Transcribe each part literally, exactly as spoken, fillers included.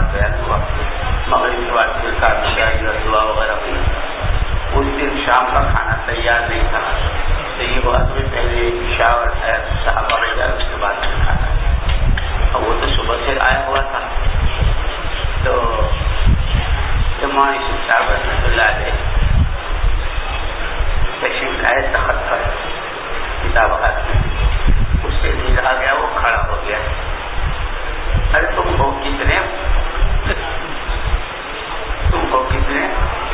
بعد بیان ہوا، مغرب کے بعد پھر کا دعا وغیرہ ہوئی. اس دن شام کا کھانا تیار نہیں تھا، تو یہ بات میں پہلے عشاء اور صحابہ وغیرہ اس کے بعد میں کھانا. اور وہ تو صبح سے آیا ہوا تھا. تو جمع صاحب رحمۃ اللہ علیہ تشریف لائے تخت پر کتاب ہاتھ میں، اس سے دل آ گیا، وہ کھڑا ہو گیا. ارے تم ہو کتنے تم ہو کتنے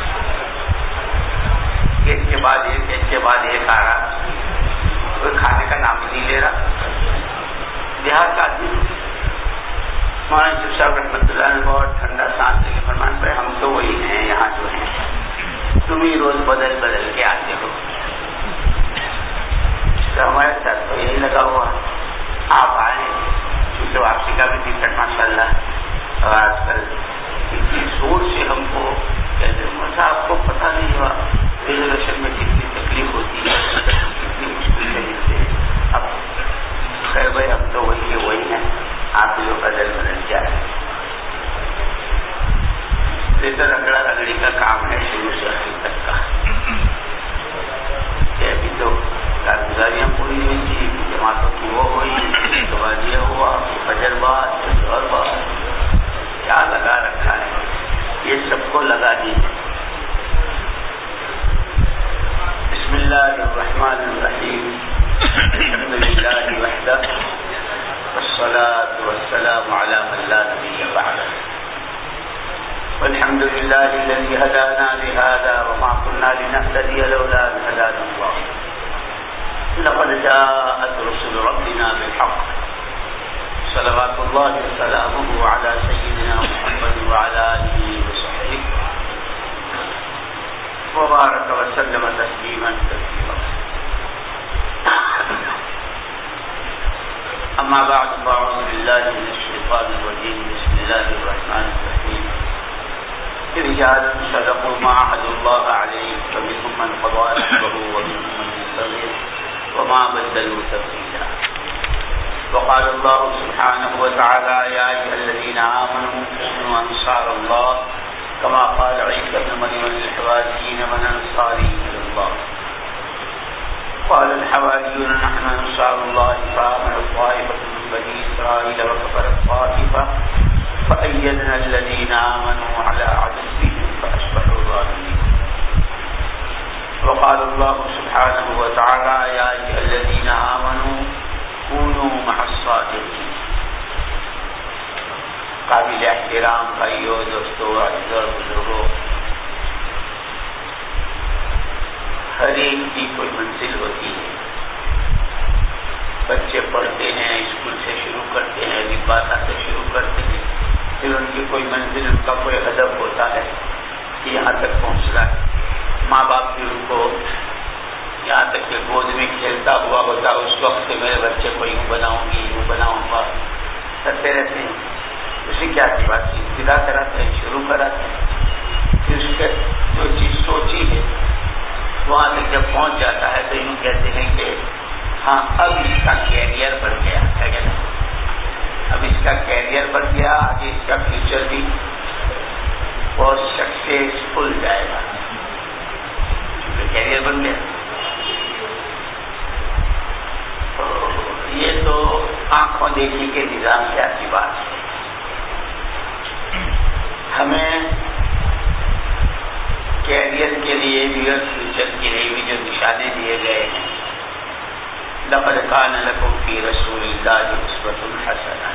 ایک کے بعد ایک ایک کے بعد ایک آ رہا، کوئی کھانے کا نام نہیں لے رہا. دیہات کا آدمی مولانا یوسف صاحب رحمۃ اللہ نے بہت ٹھنڈا سانس لے کے فرمان پہ ہم تو وہی ہیں یہاں جو ہیں، تم ہی روز بدل بدل کے آتے ہو. تو ہمارے ساتھ تو یہی لگا ہوا، آپ آئے کیونکہ واپسی کا بھی ٹکٹ ماشاء اللہ. اور آج کل اتنی زور سے ہم کو کہتے ہیں، آپ کو پتہ نہیں ہوا ریزرویشن میں کتنی تکلیف ہوتی ہے، کتنی مشکل سے ملتے ہیں. اب خیر بھائی ہم تو وہی کے وہی ہیں، آپ جو بدل بدل کیا ہے. یہ تو رگڑا رگڑی کا کام ہے شروع سے آخر تک کا. کہ ابھی تو کارگزاریاں پوری نہیں تھی، جماعتوں کی وہ ہوئی، اس کے بعد یہ ہوا، فجر بعد کچھ اور بات کیا لگا رکھا ہے، یہ سب کو لگا دی. بسم اللہ الرحمن الرحیم. الحمد للہ وحدہ والصلاة والسلام على من لا نبي بعده. والحمد لله الذي هدانا لهذا وما كنا لنهتدي لولا أن هدانا الله. لقد جاءت رسل ربنا بالحق صلوات الله وسلامه على سيدنا محمد وعلى آله وصحبه وبارك وسلم تسليما كثيرا. أما بعد فأعوذ بالله من الشيطان الرجيم. بسم الله الرحمن الرحيم. رجال صدقوا ما عاهدوا الله عليه فمنهم من قضى نحبه ومنهم من ينتظر وما بدلوا تبديلا. وقال الله سبحانه وتعالى يا أيها الذين آمنوا كونوا أنصار الله كما قال عيسى ابن مريم للحواريين من أنصاري إلى الله قال الحواريون نحن أنصار الله فآمن طائفة من بني إسرائيل وكفرت طائفة فأيدنا الذين آمنوا على عدوهم فأصبحوا ظالمين. وقال الله سبحانه وتعالى يا أيها الذين آمنوا كونوا مع الصادقين. قابل احترام بھائیو دوستو عزیزو اور بزرگوں، ہر ایک کی کوئی منزل ہوتی ہے. بچے پڑھتے ہیں، اسکول سے شروع کرتے ہیں، لباسا سے شروع کرتے ہیں، پھر ان کی کوئی منزل، ان کا کوئی ہدف ہوتا ہے کہ یہاں تک پہنچنا ہے. ماں باپ بھی ان کو یہاں تک کہ گود میں کھیلتا ہوا ہوتا ہے اس وقت سے میرے بچے کو یوں بناؤں گی یوں بناؤں گا کرتے رہتے ہیں. اسی کیا کی بات ابتدا کراتے ہیں، شروع کراتے ہیں، پھر اس کے جو چیز سوچی ہے وہاں تک جب پہنچ جاتا ہے تو یوں کہتے ہیں کہ ہاں اب اس کا کیریئر بن گیا. کیا کہتے ہیں؟ اب اس کا کیریئر بن گیا، آگے اس کا فیوچر بھی بہت سکسیسفل جائے گا کیونکہ کیریئر بن گیا. تو یہ تو آنکھوں دیکھی کے نظام کیا کی بات ہے. ہمیں کیریئر کے لیے بھی اور فیوچر کے لیے بھی جو نشانے دیے گئے ہیں، لقد کان لکم فی رسول اللہ اسوۃ حسنہ.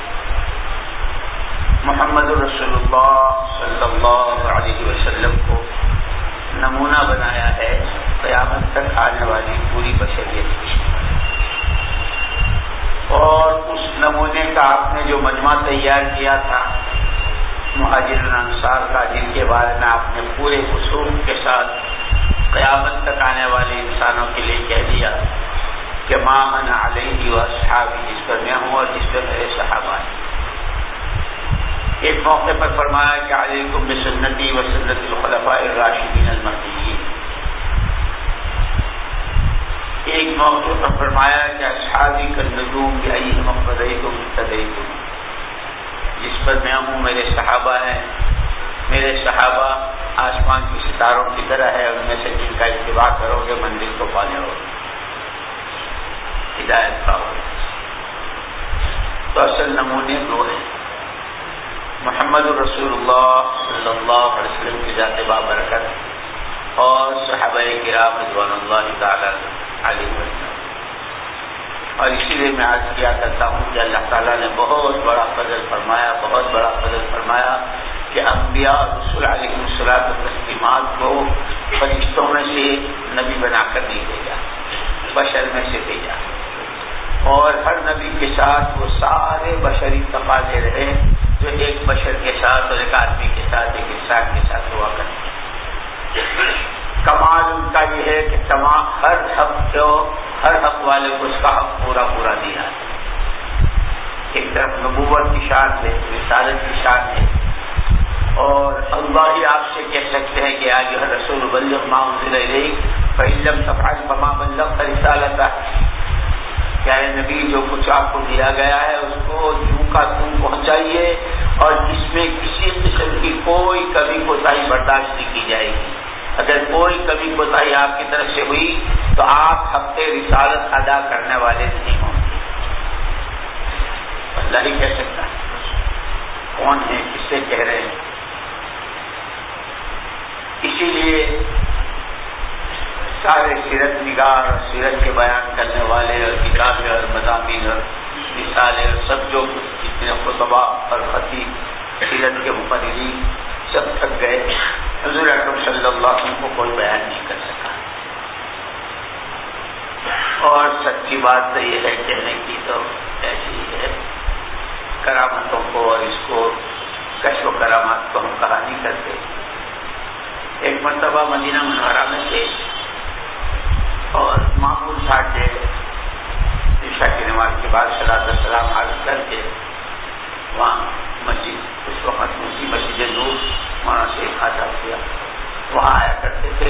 محمد رسول اللہ صلی اللہ علیہ وسلم کو نمونہ بنایا ہے قیامت تک آنے والی پوری بشریت کی. اور اس نمونے کا آپ نے جو مجمع تیار کیا تھا مہاجرین انصار کا، جن کے بارے میں آپ نے پورے اصول کے ساتھ قیامت تک آنے والے انسانوں کے لیے کہہ دیا کہ ما انا علیہ واصحابی، جس پر میں ہوں اور جس پر میرے صحابہ ہیں. ایک موقع پر فرمایا کہ علیکم بسنتی و سنت الخلفاء الراشدین المہدیین. ایک موقع پر فرمایا کہ اصحابی کالنجوم بأیہم اقتدیتم اہتدیتم. جس پر میں ہوں میرے صحابہ ہیں، میرے صحابہ آسمان کے ستاروں کی طرح ہے، ان میں سے جن کا اتباع کرو گے منزل کو پانے ہو، ہدایت پاؤ گے۔ تو اصل نمونے دو ہیں، محمد رسول اللہ صلی اللہ علیہ وسلم کی ذات بابرکت اور صحابہ کرام رضوان اللہ تعالی علیہ وسلم۔ اور اسی لیے میں عرض کیا کرتا ہوں کہ اللہ تعالیٰ نے بہت بڑا فضل فرمایا، بہت بڑا فضل فرمایا کہ انبیاء اور رسول علیہ الصلوۃ والتسلیمات کو فرشتوں میں سے نبی بنا کر نہیں بھیجا، بشر میں سے بھیجا، اور ہر نبی کے ساتھ وہ سارے بشری تقاضے رہے جو ایک بشر کے ساتھ اور ایک آدمی کے ساتھ، ایک انسان کے ساتھ ہوا کرتے۔ کمال ان کا یہ ہے کہ تمام ہر حق کو، ہر حق والے کو اس کا حق پورا پورا دیا ہے۔ ایک طرف نبوت کی شان ہے، رسالت کی شان ہے، اور اللہ ہی آپ سے کہہ سکتے ہیں کہ ایھا الرسول بلغ ما انزل الیک فإن لم تفعل فما بلغت رسالتہ، کہ اے نبی جو کچھ آپ کو دیا گیا ہے اس کو یوں کا توں پہنچائیے، اور اس میں کسی قسم کی کوئی کمی کوتاہی برداشت نہیں کی جائے گی۔ اگر کوئی کمی کوتاہی آپ کی طرف سے ہوئی تو آپ حق رسالت ادا کرنے والے نہیں ہوں گے۔ اللہ ہی کہہ سکتا ہے، کون ہے، کس سے کہہ رہے ہیں؟ اسی لیے سارے سیرت نگار اور سیرت کے بیان کرنے والے اور کتابیں اور مضامین اور مثالیں اور سب جو جتنے خطبہ اور خطیب سیرت کے مقررین سب تھک گئے، حضور اکرم صلی اللہ علیہ وسلم کو کوئی بیان نہیں کر سکا۔ اور سچی بات تو یہ ہے، کہنے کی تو ایسی ہے، کرامتوں کو اور اس کو کشف و کرامات کو ہم کہا نہیں کرتے۔ ایک مرتبہ مدینہ منورہ میں تھے اور معمول تھا کہ عشاء کی نماز کے بعد صلاۃ السلام عرض کر کے وہاں مسجد، اس وقت اسی مسجد نور وہاں سے خاصا کیا، وہاں آیا کرتے تھے۔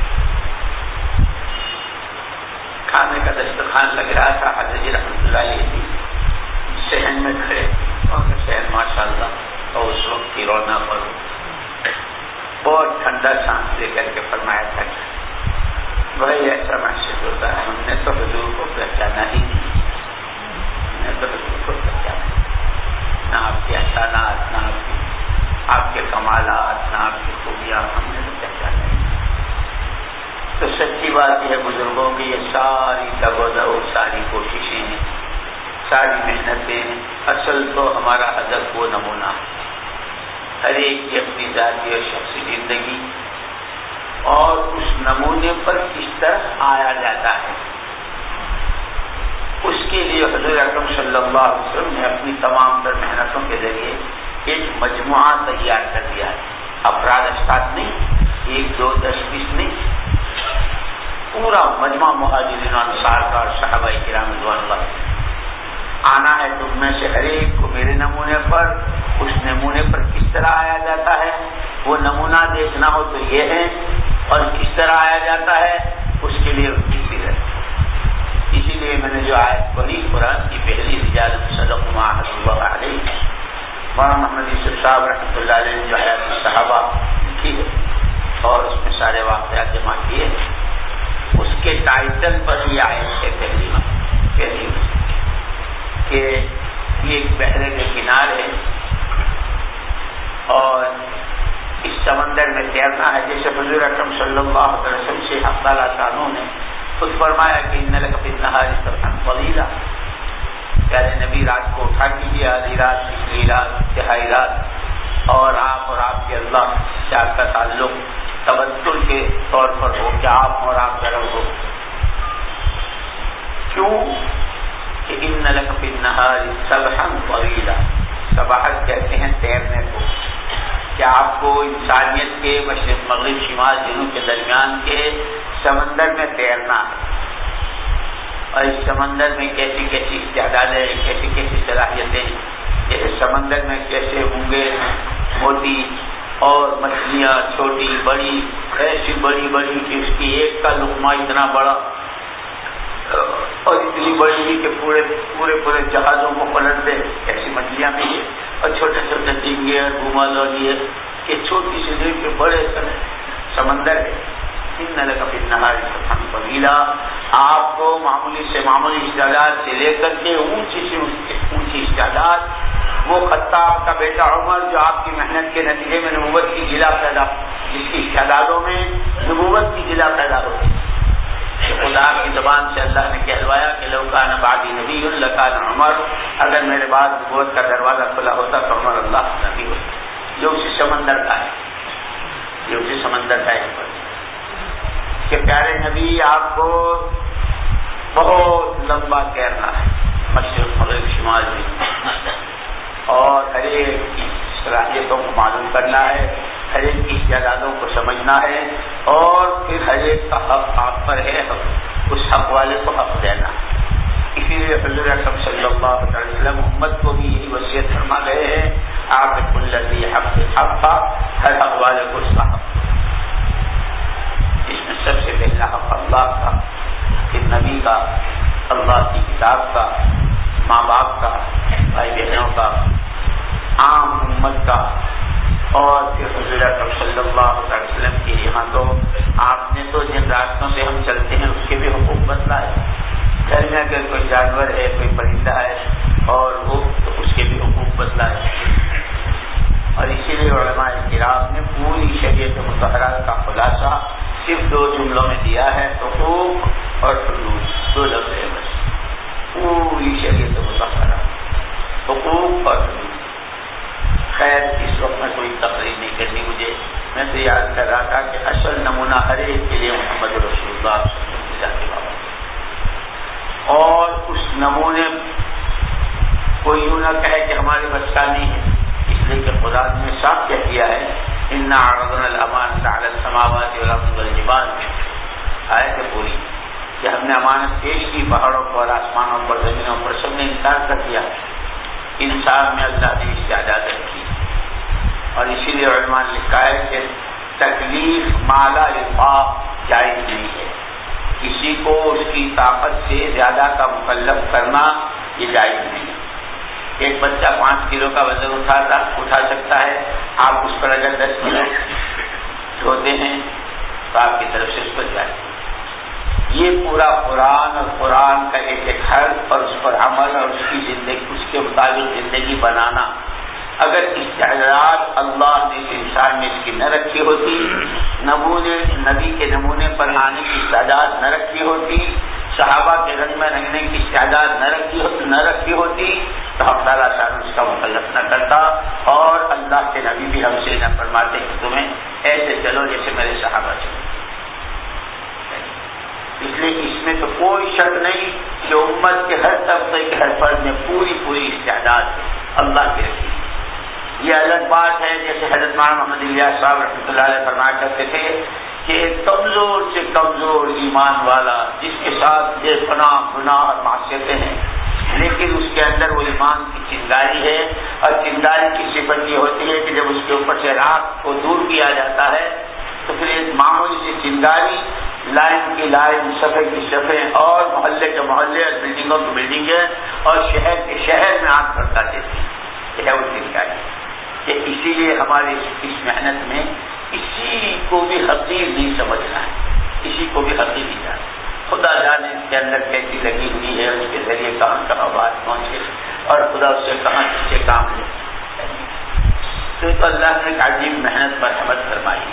کھانے کا دسترخوان لگ رہا تھا، حضرت جی رحمۃ اللہ علیہ جی صحن میں کھڑے، اور صحن ماشاء اللہ، اور اس وقت کی رونق اور بہت ٹھنڈا سانس لے کر کے فرمایا تھا کہ بھائی ایسا محسوس ہوتا ہے ہم نے تو حضور کو پہچانا ہی نہیں، ہم نے تو حضور کو پہچانا نہیں، نہ آپ کے احسانات، نہ آپ کی آپ کے کمالات، نہ آپ کی خوبیاں، ہم نے تو پہچانا ہی نہیں۔ تو سچی بات یہ ہے بزرگوں کی، یہ ساری دغدغ، ساری کوششیں، ساری محنتیں، اصل تو ہمارا ہدف وہ نمونہ ہے، ہر ایک کی اپنی ذاتی اور شخصی زندگی، اور اس نمونے پر کس طرح آیا جاتا ہے، اس کے لیے حضور اکرم صلی اللہ علیہ وسلم نے اپنی تمام تر محنتوں کے ذریعے ایک مجموعہ تیار کر دیا ہے، افراد اشخاص نہیں، ایک دو دس بیس نہیں، پورا مجموعہ مہاجرین و انصار کا اور صحابہ کرام رضوان اللہ۔ آنا ہے تم میں سے ہر ایک کو میرے نمونے پر، اس نمونے پر کس طرح آیا جاتا ہے، وہ نمونہ دیکھنا ہو تو یہ ہے، اور کس طرح آیا جاتا ہے اس کے لیے ان کی سیرت۔ اسی لیے میں نے جو آیت پڑھی قرآن کی پہلی، رجال صدقوا ما عاهدوا الله علیہ، مولانا محمد یوسف صاحب رحمۃ اللہ علیہ نے جو حیات الصحابہ لکھی ہے اور اس میں سارے واقعات جمع کیے، اس کے ٹائٹل پر یہ آیت ہے پہلی پہلی کہ یہ ایک بحر کے کنارے اور اس سمندر میں تیرنا ہے، جیسے حضور اکرم صلی اللہ علیہ وسلم سے حق تعالیٰ عنہ نے خود فرمایا کہ ان لک فی النہار سبحا طویلا، پیارے نبی رات کو اٹھا کیجیے، آدھی رات، پچھلی رات، تہائی رات، اور آپ اور آپ کے اللہ سے آپ کا تعلق تبتل کے طور پر ہو کہ آپ اور آپ کا رب ہو۔ کیوں کہ ان لک فی النہار سبحا طویلا، سباحت کہتے ہیں تیرنے کو، کہ آپ کو انسانیت کے مشرق مغرب شمال جنوب کے درمیان کے سمندر میں تیرنا ہے، اور اس سمندر میں کیسی کیسی استعدادیں، کیسی کیسی صلاحیتیں، جیسے سمندر میں کیسے ہونگے، موتی اور مچھلیاں چھوٹی بڑی، ایسی بڑی بڑی کہ اس کی ایک کا لقمہ اتنا بڑا، اور اتنی بڑی بھی کہ پورے پورے پورے جہازوں کو پلٹ دے، ایسی مچھلیاں بھی ہیں۔ اور چھوٹے چھوٹے ڈنگے اور گمل اور یہ کہ چھوٹی سی دیر کے بڑے سمندر ہے. ان لک فی النہار سبحان طویلا، آپ کو معمولی سے معمولی استعداد سے لے کر کے اونچی سے اونچی استعداد، وہ خطاب کا بیٹا عمر جو آپ کی محنت کے نتیجے میں نبوت کی جلا پیدا، جس کی استعدادوں میں نبوت کی جلا پیدا ہوتی، خدا کی زبان سے اللہ نے کہلوایا کہ لو کان بعدی نبی لکان عمر، اگر میرے بعد نبوت کا دروازہ کھلا ہوتا تو عمر اللہ نبی ہوتا. جو اسی سمندر کا ہے، یہ اسی سمندر کا ہے کہ پیارے نبی آپ کو بہت لمبا کہنا ہے، مشرق مغرب شمال میں، اور ہر ایک کی صلاحیتوں کو معلوم کرنا ہے، ہر ایک کی استعدادوں کو سمجھنا ہے، اور پھر ہر ایک کا حق آپ پر ہے، اس حق والے کو حق دینا ہے. اسی لیے حضور اکرم صلی اللہ علیہ وسلم امت کو بھی یہی وصیت فرما گئے ہیں، آپ کل ذی حق حق کا، ہر حق والے کو اس کا حق. اس میں سب سے پہلا حق اللہ کا، پھر نبی کا، اللہ کی کتاب کا، ماں باپ کا، بھائی بہنوں کا، عام امت کا، اور پھر حضور اکرم صلی اللہ علیہ وسلم کے یہاں تو آپ نے تو جن راستوں سے ہم چلتے ہیں اس کے بھی حقوق بتلا ہے. گھر میں اگر کوئی جانور ہے، کوئی پرندہ ہے اور وہ تو اس کے بھی حقوق بتلا ہے. اور اسی لیے علماء کرام نے پوری شریعت مطہرہ کا خلاصہ صرف دو جملوں میں دیا ہے، حقوق اور حدود، دو لفظ ہے بس. پوری شریعت مطہرہ حقوق اور حدود. خیر اس وقت میں کوئی تقریر نہیں کرنی مجھے، میں تو یاد کر رہا تھا کہ اصل نمونہ ہر ایک کے لیے محمد رسول اللہ صلی اللہ علیہ وسلم، اور اس نمونے کوئی یوں نہ کہے کہ ہمارے بس کا نہیں ہے، اس لیے کہ خدا نے صاف کہہ دیا ہے انا عرضنا الامانة على السماوات والارض والجبال. آیت پوری کہ ہم نے امانت پیش کی پہاڑوں پر، آسمانوں پر، زمینوں پر، سب نے انکار کر دیا. انسان میں اللہ نے استعداد رکھی، اور اسی لیے علماء نے لکھا ہے کہ تکلیف مالا لفاق جائز نہیں ہے. کسی کو اس کی طاقت سے زیادہ کا مکلف کرنا یہ جائز نہیں ہے. ایک بچہ پانچ کلو کا وزن اٹھاتا اٹھا سکتا ہے، آپ اس پر اگر دس کلو ڈھوتے ہیں تو آپ کی طرف سے اس پر جائے. یہ پورا قرآن اور قرآن کا ایک ایک حرف اور اس پر عمل اور اس کی زندگی، اس کے مطابق زندگی بنانا، اگر استعداد اللہ نے انسان میں اس کی نہ رکھی ہوتی، نمونے نبی کے نمونے پر آنے کی استعداد نہ رکھی ہوتی، صحابہ کے رنگ میں رہنے کی استعداد نہ رکھی ہوتی نہ رکھی ہوتی تو ہم تعالیٰ شان اس کا مکلف نہ کرتا. اور اللہ کے نبی بھی ہم سے نہ فرماتے کہ تمہیں ایسے چلو جیسے میرے صحابہ چلو. اس لیے اس میں تو کوئی شک نہیں کہ امت کے ہر طبقے کے ہر فرد میں پوری پوری استعداد اللہ کی رکھی. یہ الگ بات ہے جیسے حضرت مولانا محمد الیاس صاحب رحمۃ اللہ علیہ فرمایا کرتے تھے کہ ایک کمزور سے کمزور ایمان والا جس کے ساتھ بے پناہ گناہ اور معصیتیں ہیں، لیکن اس کے اندر وہ ایمان کی چنگاری ہے، اور چنگاری کی صفت یہ ہوتی ہے کہ جب اس کے اوپر سے راکھ کو دور کیا جاتا ہے تو پھر ایک معمولی سی چنگاری لائن کی لائن، صفحے کی صفحے، اور محلے کے محلے، اور بلڈنگوں کی بلڈنگیں، اور شہر کے شہر میں آگ بھڑکا دیتی ہے. یہ ہے وہ چنگاری. کہ اسی لیے ہماری اس محنت میں کسی کو بھی حقیر نہیں سمجھنا ہے، کسی کو بھی حقیر نہیں جانا. خدا جانے اس کے اندر کیسی لگی ہوئی ہے، اس کے ذریعے کہاں کہاں بات پہنچے، اور خدا اس سے کہاں کس سے کام لے. تو اللہ نے ایک عجیب محنت مرحمت فرمائی.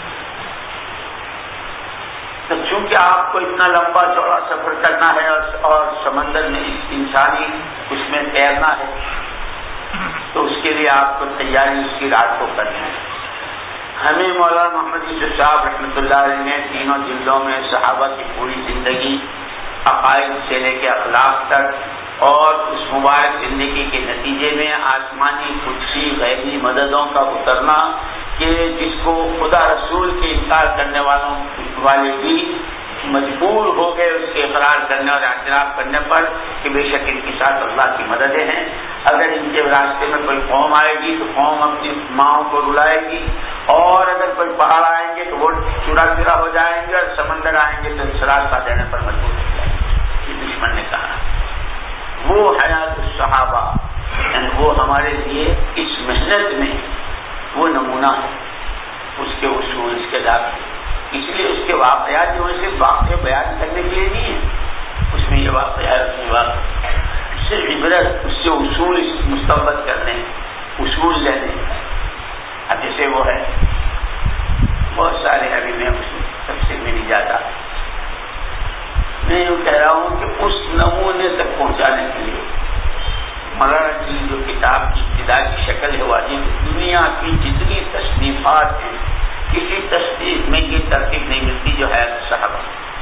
تو چونکہ آپ کو اتنا لمبا چوڑا سفر کرنا ہے اور, اور سمندر میں انسانی اس میں تیرنا ہے، تو اس کے لیے آپ کو تیاری اس کی رات کو کرنی ہے. ہمیں مولانا محمد یوسف صاحب رحمۃ اللہ علیہ نے تینوں جلدوں میں صحابہ کی پوری زندگی، عقائد سے لے کے اخلاق تک، اور اس مبارک زندگی کے نتیجے میں آسمانی قدسی غیبی مددوں کا اترنا کہ جس کو خدا رسول کے انکار کرنے والوں والے بھی مجبور ہو گئے اس کے اقرار کرنے اور اعتراف کرنے پر کہ بے شک ان کے ساتھ اللہ کی مددیں ہیں. اگر ان کے راستے میں کوئی قوم آئے گی تو قوم اپنی ماؤں کو رلائے گی، اور اگر کوئی پہاڑ آئیں گے تو وہ چورا چورا ہو جائیں گے، اور سمندر آئیں گے تو راستہ دینے پر مجبور ہو جائیں گے. یہ دشمن نے کہا. وہ حیات الصحابہ، یعنی وہ ہمارے لیے اس محنت میں وہ نمونہ ہے، اس کے اصول، اس کے ذات، اس لیے اس کے واقعات جو ہے صرف واقع بیان کرنے کے لیے نہیں ہے، اس میں یہ واقعات اس میں واقع اس سے عبرت، اس سے اصول مستنبط کرنے، اصول لینے. اب جیسے وہ ہے بہت سارے، ابھی میں اس تفصیل میں نہیں جاتا، میں یوں کہہ رہا ہوں کہ اس نمونے تک پہنچانے کے لیے مولانا کی جو کتاب کی ابتدا کی شکل ہے، واجب دنیا کی جتنی تصنیفات ہیں کسی تصنیف میں یہ ترتیب نہیں ملتی جو حیات صحابہ.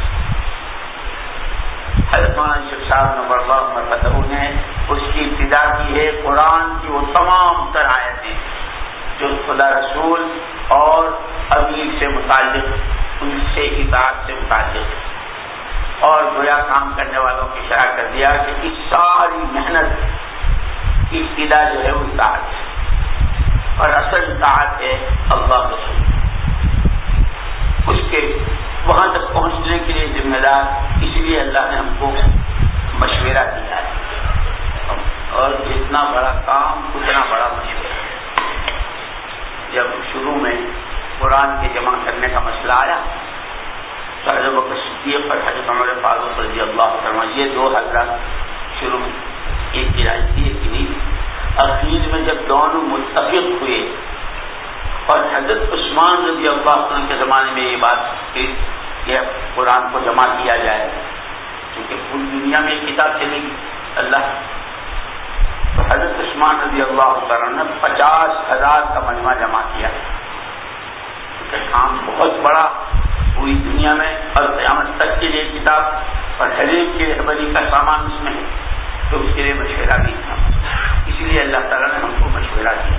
حضرت مولانا شیخ صاحب نور اللہ مرکزہ نے اس کی ابتدا کی ہے قرآن کی وہ تمام تر آیتیں جو خدا رسول اور امیر سے متعلق، ان سے اطاعت سے متعلق، اور گویا کام کرنے والوں کی شرح کر دیا کہ اس ساری محنت کی ابتدا جو ہے وہ اطاعت ہے، اور اصل اطاعت ہے اللہ رسول. اس کے وہاں تک پہنچنے کے لیے ذمہ دار، اس لیے اللہ نے ہم کو مشورہ دیا ہے، اور جتنا بڑا کام اتنا بڑا مشورہ. جب شروع میں قرآن کے جمع کرنے کا مسئلہ آیا تو حضرت بکر صدیق اور حضرت عمر فاروق رضی اللہ عنہ یہ دو حضرات شروع میں ایک کی رائے تھی، ایک کی نہیں. اخیر میں جب دونوں متفق ہوئے اور حضرت عثمان رضی اللہ عنہ کے زمانے میں یہ بات کہ یہ قرآن کو جمع کیا جائے کیونکہ پوری دنیا میں یہ کتاب چلے گی اللہ، تو حضرت عثمان رضی اللہ عنہ نے پچاس ہزار کا مجمع جمع کیا، کیونکہ کام بہت بڑا پوری دنیا میں اور قیامت تک کے لیے کتاب اور ہر ایک کے رہبری کا سامان اس میں ہے، تو اس کے لیے مشورہ بھی تھا. اس لیے اللہ تعالیٰ نے ہم کو مشورہ دیا.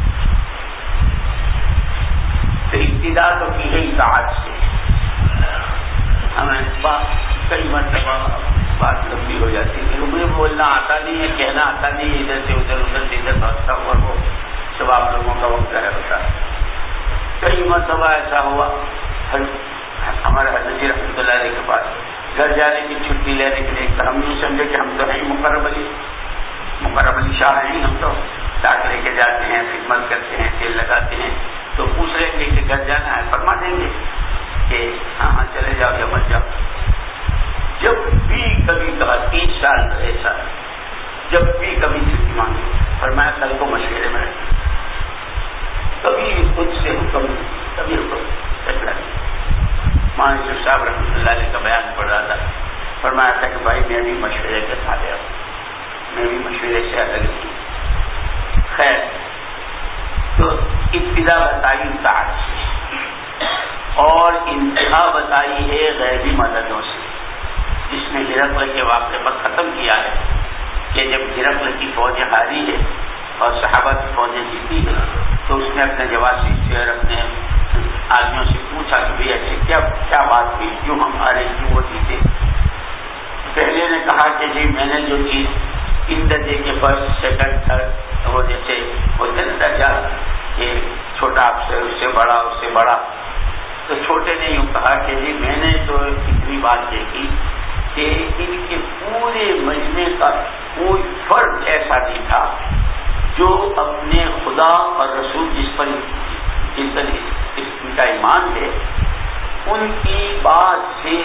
تو ابتدا تو کی ہے اطاعت سے. ہمیں بات کئی مرتبہ بات لمبی ہو جاتی ہے، مجھے بولنا آتا نہیں ہے، کہنا آتا نہیں ہے، ادھر سے ادھر ادھر سے ادھر بھاگتا ہوا وہ سب آپ لوگوں کا وقت ضائع ہوتا ہے. کئی مرتبہ ایسا ہوا ہمارے حضرت جی رحمۃ اللہ علیہ کے پاس گھر جانے کی چھٹی لینے کے لیے، ہم یوں سمجھے کہ ہم تو ہیں مقرب علی مقرب علی شاہ ہیں، ہم تو ڈاک لے کے جاتے ہیں، خدمت کرتے ہیں، تیل لگاتے ہیں، تو پوچھ رہے ہیں کہ گھر جانا ہے، فرما دیں گے کہ ہاں ہاں چلے جاؤ یا مت جاؤ. جب بھی کبھی کہا تیس سال ایسا جب بھی کبھی چھٹی مانگی فرمایا کل کو مشورے میں رہے، کبھی خود سے حکم کبھی حکم فیصلہ نہیں. مانوی صاحب رحمۃ اللہ علیہ کا بیان پڑھ رہا تھا، فرمایا تھا کہ بھائی میں بھی مشورے کے ساتھ آیا ہوں، میں بھی مشورے سے الگ نہیں. خیر، تو ابتدا بتائی اطاعت سے اور انتہا بتائی ہے غیبی مددوں سے، جس نے ہرقل کے واقعے پر ختم کیا ہے کہ جب ہرقل کی فوجیں ہاری ہے اور صحابہ کی فوجیں جیتی ہے تو اس نے اپنے جواسی سے اور اپنے آدمیوں سے پوچھا کہ بھائی ایسے کیا کیا بات ہوئی، کیوں ہم ہارے، کیوں وہ جیتے. پہلے نے کہا کہ جی میں نے جو چیز تین درجے کے فرسٹ سیکنڈ تھرڈ وہ جیسے ہوتے نا درجہ کہ چھوٹا آپ سے اس سے بڑا اس سے بڑا، تو چھوٹے نے یوں کہا کہ جی میں نے تو اتنی بات دیکھی کہ ان کے پورے مجمع کا کوئی فرد ایسا نہیں تھا جو اپنے خدا اور رسول جس پر جن پر ان کا ایمان ہے ان کی بات سے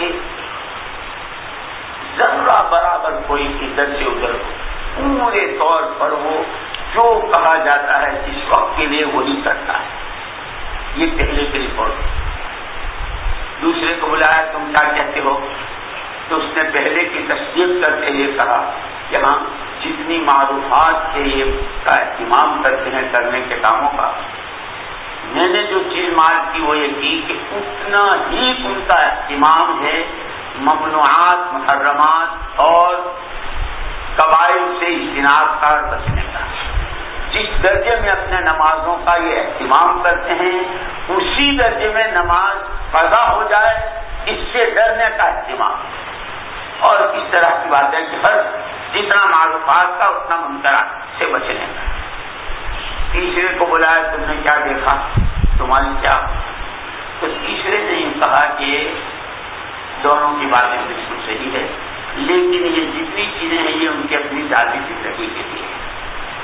ذرہ برابر کوئی ادھر سے ادھر ہو، پورے طور پر وہ جو کہا جاتا ہے اس وقت کے لیے وہی کرتا ہے. یہ پہلے کی رپورٹ. دوسرے کو بلایا تم کیا کہتے ہو، تو اس نے پہلے کی تصدیق کرتے ہوئے کہا کہ ہم جتنی معروفات کے یہ کا اہتمام کرتے ہیں کرنے کے کاموں کا، میں نے جو چیز مارک کی وہ یہ کی کہ اتنا ہی ان کا اہتمام ہے ممنوعات محرمات اور قبائل سے اجتناب کا بچنے کا. جس درجے میں اپنے نمازوں کا یہ اہتمام کرتے ہیں اسی درجے میں نماز قضا ہو جائے اس سے ڈرنے کا اہتمام، اور اس طرح کی بات ہے کہ ہر جتنا معروفات کا اتنا منکرات سے بچنے کا. تیسرے کو بلایا تم نے کیا دیکھا، تمہاری کیا، تو تیسرے نے یہ کہا کہ دونوں کی باتیں بالکل صحیح ہے لیکن یہ جتنی چیزیں ہیں یہ ان کی اپنی ذاتی زندگی کے لیے،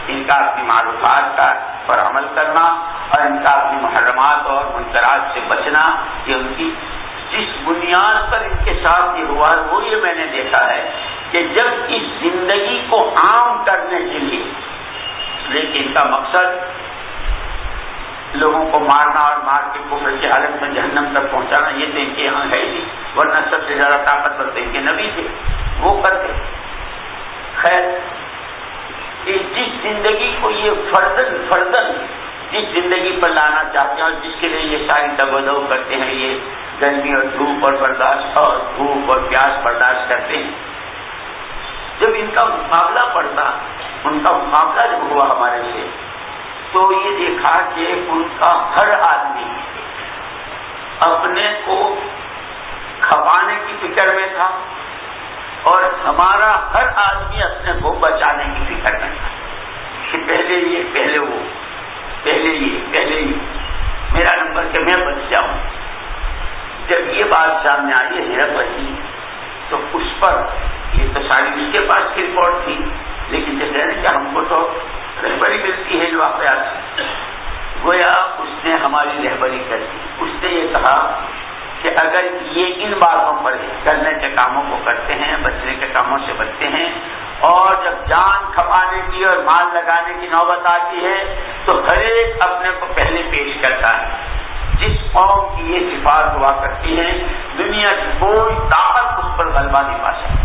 ان کا اپنی معروفات کا پر عمل کرنا اور ان کا اپنی محرمات اور منکرات سے بچنا، یہ ان کی جس بنیاد پر ان کے ساتھ یہ ہوا وہ یہ میں نے دیکھا ہے کہ جب اس زندگی کو عام کرنے کے لیے، لیکن ان کا مقصد لوگوں کو مارنا اور مار کے کفر کی حالت میں جہنم تک پہنچانا، یہ تو ان کے یہاں ہے ہی، ورنہ سب سے زیادہ طاقتور تو ان کے نبی تھے، وہ کرتے۔ خیر، جس زندگی کو یہ فردن فردن جس زندگی پر لانا چاہتے ہیں اور جس کے لیے یہ ساری دغدغ کرتے ہیں، یہ گرمی اور دھوپ اور برداشت اور دھوپ اور پیاس برداشت کرتے ہیں، جب ان کا مقابلہ پڑتا، ان کا مقابلہ جب ہوا ہمارے سے، تو یہ دیکھا کہ ان کا ہر آدمی اپنے کو کھپانے کی فکر میں تھا اور ہمارا ہر آدمی اپنے کو بچانے کی فکر میں تھا کہ پہلے یہ پہلے وہ پہلے یہ پہلے یہ میرا نمبر کہ میں بچ جاؤں۔ جب یہ بات سامنے آئی ہے ہرقل کی، تو اس پر یہ تو ساری اس کے پاس کی رپورٹ تھی، لیکن جیسے کہ ہم کو تو رہبری ملتی ہے واقعات سے، گویا اس نے ہماری رہبری کر دی۔ اس نے یہ کہا کہ اگر یہ ان باتوں پر کرنے کے کاموں کو کرتے ہیں، بچنے کے کاموں سے بچتے ہیں، اور جب جان کھپانے کی اور مال لگانے کی نوبت آتی ہے تو ہر ایک اپنے کو پہلے پیش کرتا ہے۔ جس قوم کی یہ صفات ہوا کرتی ہے، دنیا کی کوئی طاقت اس پر غلبہ نہیں پا سکتی۔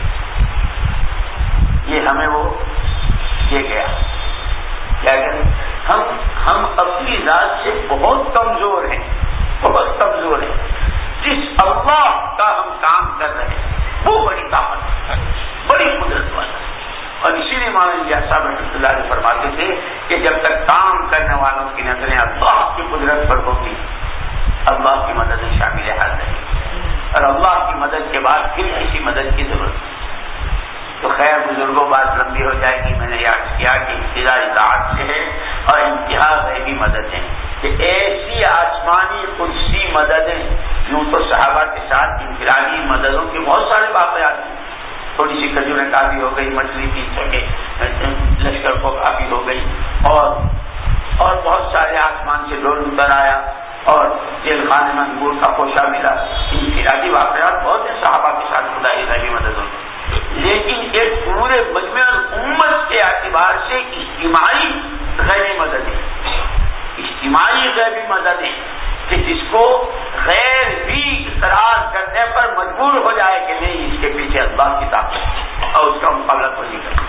یہ ہمیں وہ یہ گیا کیا کریں، ہم ہم اپنی ذات سے بہت کمزور ہیں، بہت کمزور ہیں۔ جس اللہ کا ہم کام کر رہے ہیں وہ بڑی طاقت ہے، بڑی قدرت والا ہے، اور اسی لیے مولانا الیاس صاحب رحمۃ اللہ علیہ فرماتے تھے کہ جب تک کام کرنے والوں کی نظریں اللہ کی قدرت پر ہوتی، اللہ کی مدد شامل حال نہیں، اور اللہ کی مدد کے بعد پھر کسی مدد کی ضرورت نہیں۔ تو خیر بزرگوں بات لمبی ہو جائے گی، میں نے یاد کیا کہ ابتدا اطاعت سے ہے اور انتہا غیبی مدد ہے، کہ ایسی آسمانی قدسی مددیں، یوں تو صحابہ کے ساتھ انفرادی مددوں کے بہت سارے واقعات ہیں، تھوڑی سی کھجوریں کافی ہو گئی، مچھلی تین سو کے لشکر کو کافی ہو گئی، اور اور بہت سارے آسمان سے ڈول اتر آیا اور جیل خانے میں انگور کا خوشہ ملا، انفرادی واقعات بہت ہیں صحابہ کے ساتھ خدائی غیبی مدد ہوتی، لیکن ایک پورے مجمع امت کے اعتبار سے اجتماعی غیبی مدد ہے، اجتماعی غیبی مدد ہے کہ جس کو غیر بھی اقرار کرنے پر مجبور ہو جائے کہ نہیں، اس کے پیچھے اللہ کی طاقت اور اس کا مقابلہ کو نہیں کرنا۔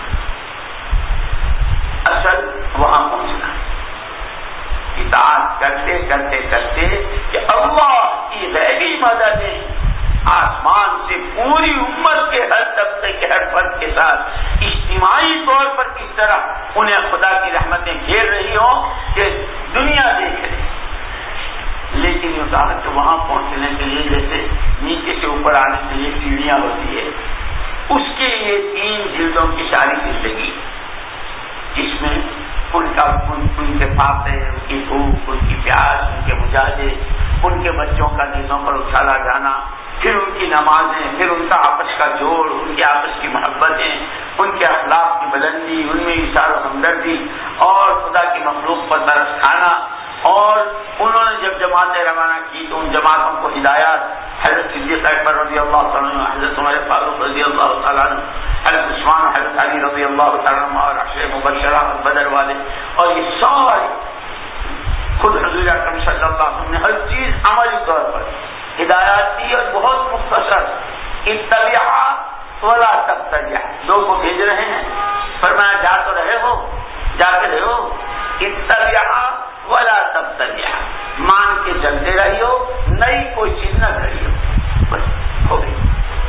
اصل وہاں پہنچنا ہے، اطاعت کرتے کرتے کرتے کہ اللہ کی غیبی مدد ہے آسمان سے پوری امت کے ہر طبقے کے ہر فرد کے ساتھ اجتماعی طور پر کس طرح انہیں خدا کی رحمتیں گھیر رہی ہوں کہ دنیا دیکھ رہی۔ لیکن یہ کہا کہ وہاں پہنچنے کے لیے جیسے نیچے سے اوپر آنے کے لیے سیڑھیاں ہوتی ہے، اس کے لیے تین جلدوں کی ساری زندگی، جس میں ان کا ان, ان کے پاپے، ان کی بھوک، ان کی پیاس، ان کے مجاہدے، ان کے بچوں کا نیزوں پر اچھالا جانا، پھر ان کی نمازیں، پھر ان کا آپس کا جوڑ، ان کی آپس کی محبتیں، ان کے اخلاق کی بلندی، ان میں اثار و ہمدردی اور خدا کی مخلوق پر ترس کھانا، اور انہوں نے جب جماعتیں روانہ کی تو ان جماعتوں کو ہدایات، حضرت صدیق اکبر رضی اللہ تعالیٰ عنہ، حضرت عمر فاروق رضی اللہ تعالیٰ عنہ، حضرت عثمان، حضرت علی رضی اللہ تعالیٰ عنہ، اور عشر مبشرہ اور بدر والے، اور یہ سارے خود حضور اکرم صلی اللہ علیہ وسلم نے ہر چیز عملی طور پر ہدایات دی، اور بہت مختصر، اتبعا ولا تبتدع، دو کو بھیج رہے ہیں، فرمایا جا تو رہے ہو، جا کے رہے ہو، اتبعا ولا تبتدع، مان کے چلتے رہیو، نئی کوئی چیز نہ کریو، بس ہو گئی۔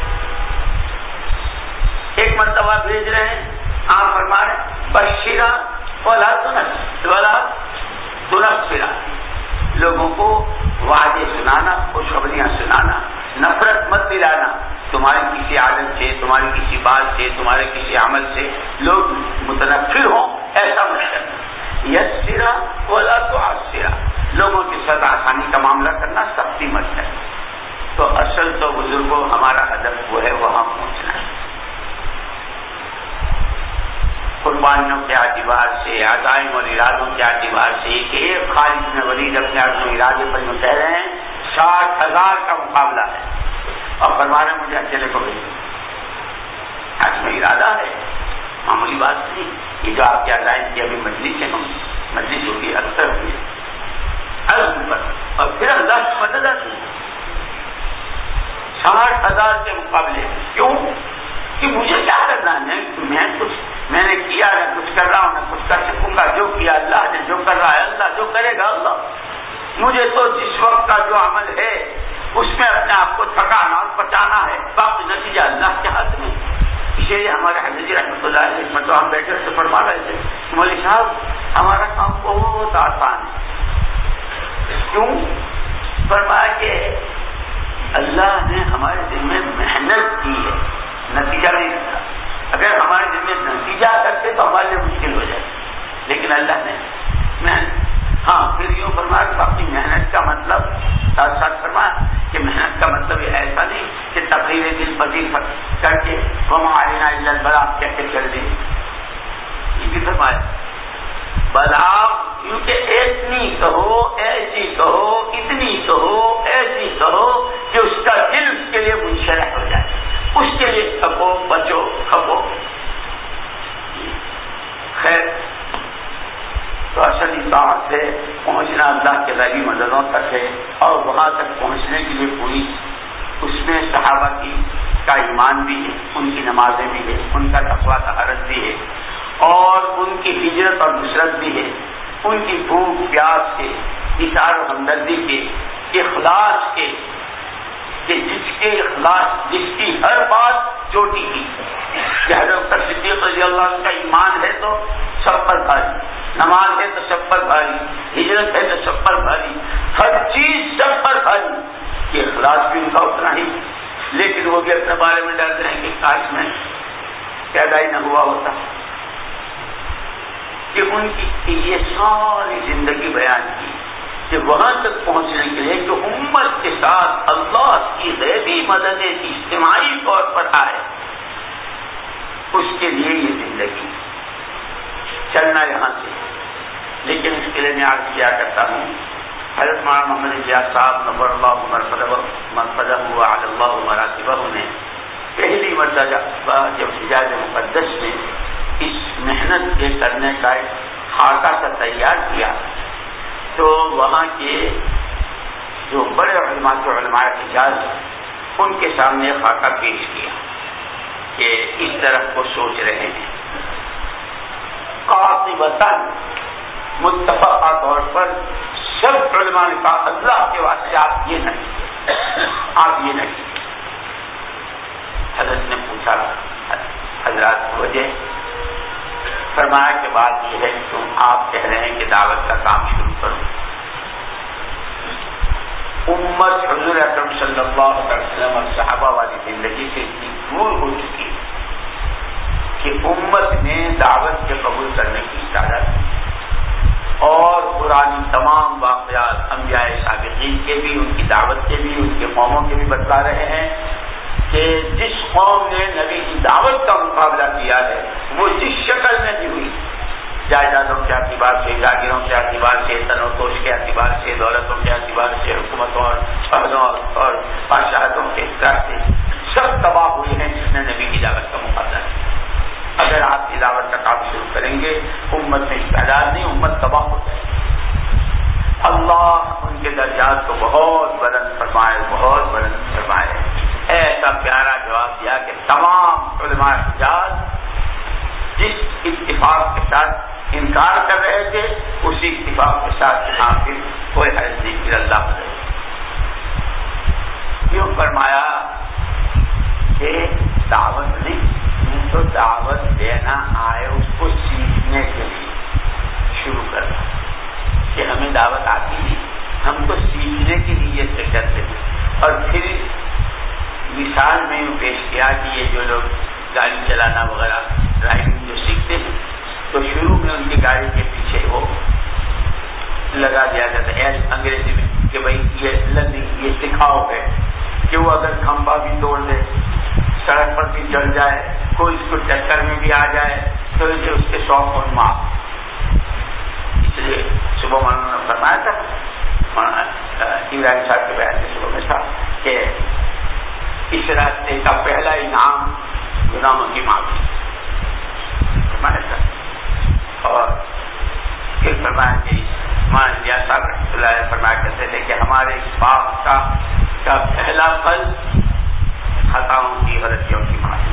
ایک مرتبہ بھیج رہے ہیں، آپ فرما رہے بشرا ولا تنفرا ولا تنفرا، لوگوں کو وعدے سنانا، خوشخبریاں سنانا، نفرت مت دلانا، تمہاری کسی عادت سے، تمہاری کسی بات سے، تمہارے کسی عمل سے لوگ متنفر ہوں، ایسا مت کرنا۔ یسرا ولا تعسرا، لوگوں کے ساتھ آسانی کا معاملہ کرنا، سختی مت کرنا۔ تو اصل تو بزرگوں ہمارا ہدف وہ ہے، وہاں پہنچنا ہے۔ قربانیوں کے اعتبار سے، عزائم اور ارادوں کے اعتبار سے کہ ایک خالد بن ولید اپنے عزم و ارادے پر یوں کہہ رہے ہیں ساٹھ ہزار کا مقابلہ ہے، اور فرما رہے ہیں مجھے اکیلے کو بھیجو. عزم و ارادہ ہے، معمولی بات نہیں. یہ جو آپ کے عزائم کی ابھی مجلس ہے، ہم مجلس ہوگی اکثر ہوئی عزم پر، اور پھر اللہ کی مدد آتی ہے. ساٹھ ہزار کے مقابلے کیوں کہ مجھے کیا کرنا ہے؟ میں کچھ میں نے کیا نہ کچھ کر رہا ہوں نہ کچھ کر سکوں گا. جو کیا اللہ نے، جو کر رہا ہے اللہ، جو کرے گا اللہ. مجھے تو جس وقت کا جو عمل ہے اس میں اپنے آپ کو تھکانا اور پچانا ہے، باقی نتیجہ اللہ کے ہاتھ میں. اسی لیے ہمارے حضرت رحمۃ اللہ علیہ مطلب ہم بیٹھے سے فرما رہے تھے مولوی صاحب ہمارا کام بہت آسان ہے. کیوں؟ فرمایا کہ اللہ نے ہمارے دل میں محنت کی ہے، نتیجہ نہیں رکھا. اگر ہمارے دل میں نتیجہ کرتے تو ہمارے لیے مشکل ہو جائے، لیکن اللہ نے محنت. ہاں پھر یوں فرمایا کہ اپنی محنت کا مطلب ساتھ ساتھ فرمایا کہ محنت کا مطلب یہ ایسا نہیں کہ تقریر دل پذیر کر کے وما علینا الا البلاغ کہہ کے چل دیں. یہ بھی فرمایا بلاغ کیونکہ اتنی کہو، ایسی کہو، اتنی کہو، ایسی کہو کہ اس کا دل اس کے لیے منشرح ہو جائے، اس کے لیے کھپو بچو کھپو. خیر تو اصل اطاعت سے پہنچنا اللہ کے ذریعے مددوں تک ہے، اور وہاں تک پہنچنے کے لیے پوری اس میں صحابہ کی کا ایمان بھی ہے، ان کی نمازیں بھی ہے، ان کا تقویٰ طہارت بھی ہے، اور ان کی ہجرت اور نصرت بھی ہے، ان کی بھوک پیاس کے، اثار و ہمدردی کے، اخلاص کے، کہ جس کے اخلاص جس کی ہر بات چوٹی کی. کہ حضرت صدیق رضی اللہ عنہ کا ایمان ہے تو سب پر بھاری، نماز ہے تو سب پر بھاری، ہجرت ہے تو سب پر بھاری، ہر چیز سب پر بھاری. کہ اخلاص بھی ان کا اتنا ہی، لیکن وہ بھی اپنے بارے میں ڈر رہے ہیں کہ کاش میں پیدا ہی نہ ہوا ہوتا. کہ ان کی یہ ساری زندگی بیان کی کہ وہاں تک پہنچنے کے لیے کہ امت کے ساتھ اللہ کی غیبی مدد اجتماعی طور پر آئے، اس کے لیے یہ زندگی چلنا یہاں سے. لیکن اس کے لیے میں عرض کیا کرتا ہوں حضرت مولانا محمد الیاس صاحب نور اللہ مرتضہ وعد اللہ مراتبہ نے پہلی مرتبہ جب حجاز مقدس میں اس محنت کے کرنے کا ایک خاکہ سا تیار کیا تو وہاں کے جو بڑے علماء کے علماء حجاز ان کے سامنے خاکہ پیش کیا کہ اس طرح کو سوچ رہے ہیں. قاطبتاً متفقہ طور پر سب علماء نے کہا اللہ کے واسطے آپ یہ نہیں آپ یہ نہیں. حضرت نے پوچھا حضرات وجہ؟ فرمایا کہ بات یہ ہے کہ آپ کہہ رہے ہیں کہ دعوت کا کام شروع کروں. امت حضور اکرم صلی اللہ علیہ وسلم اور صحابہ والی زندگی سے اتنی دور ہو چکی کہ امت نے دعوت کے قبول کرنے کی اجازت، اور پرانی تمام واقعات انبیاء سابقین کے بھی، ان کی دعوت کے بھی، ان کے قوموں کے بھی بتلا رہے ہیں کہ جس قوم نے نبی کی دعوت کا مقابلہ کیا ہے وہ جس شکل میں بھی ہوئی، جائیدادوں کے اعتبار سے، جاگیروں کے اعتبار سے، تنوتوش کے اعتبار سے، دولتوں کے اعتبار سے، حکومتوں اور عہدوں اور بادشاہتوں کے اعتبار سے سب تباہ ہوئے ہیں جس نے نبی کی دعوت کا مقابلہ کیا. اگر آپ کی دعوت کا کام شروع کریں گے امت میں استعداد نہیں، امت تباہ ہو جائے گی. اللہ ان کے درجات کو بہت بلند فرمائے، بہت بلند فرمائے. ایسا پیارا جواب دیا کہ تمام علماء حجاز جس اتفاق کے ساتھ انکار کر رہے تھے اسی اتفاق کے ساتھ یہاں پھر کوئی حرج نہیں، پھر اللہ کرے. کیوں فرمایا کہ دعوت نہیں تو دعوت دینا آئے اس کو سیکھنے کے لیے شروع کرنا، کہ ہمیں دعوت آتی نہیں، ہم کو سیکھنے کی نیت سے کرتے ہیں. اور پھر مثال میں پیش کیا کہ یہ جو لوگ گاڑی چلانا وغیرہ ڈرائیونگ جو سیکھتے ہیں تو شروع میں ان کی گاڑی کے پیچھے وہ لگا دیا جاتا ہے انگریزی میں کہ بھائی یہ لرننگ، یہ سکھاؤ ہے کہ وہ اگر کھمبا بھی توڑ دے، سڑک پر بھی چڑھ جائے، کوئی اس کو ٹکر میں بھی آ جائے تو اسے اس کے سو فون معاف. اس لیے صبح مولانا نے فرمایا تھا ابراہیم صاحب کے بیان سے صبح میں تھا کہ اس راستے کا پہلا انعام گناہوں کی معافی فرمایا تھا. اور پھر فرمایا کہ مولانا الیاس صاحب رحمۃ اللہ علیہ فرمایا کرتے تھے کہ ہمارے اس باغ کا کا پہلا پھل خطاؤں کی غلطیوں کی معافی.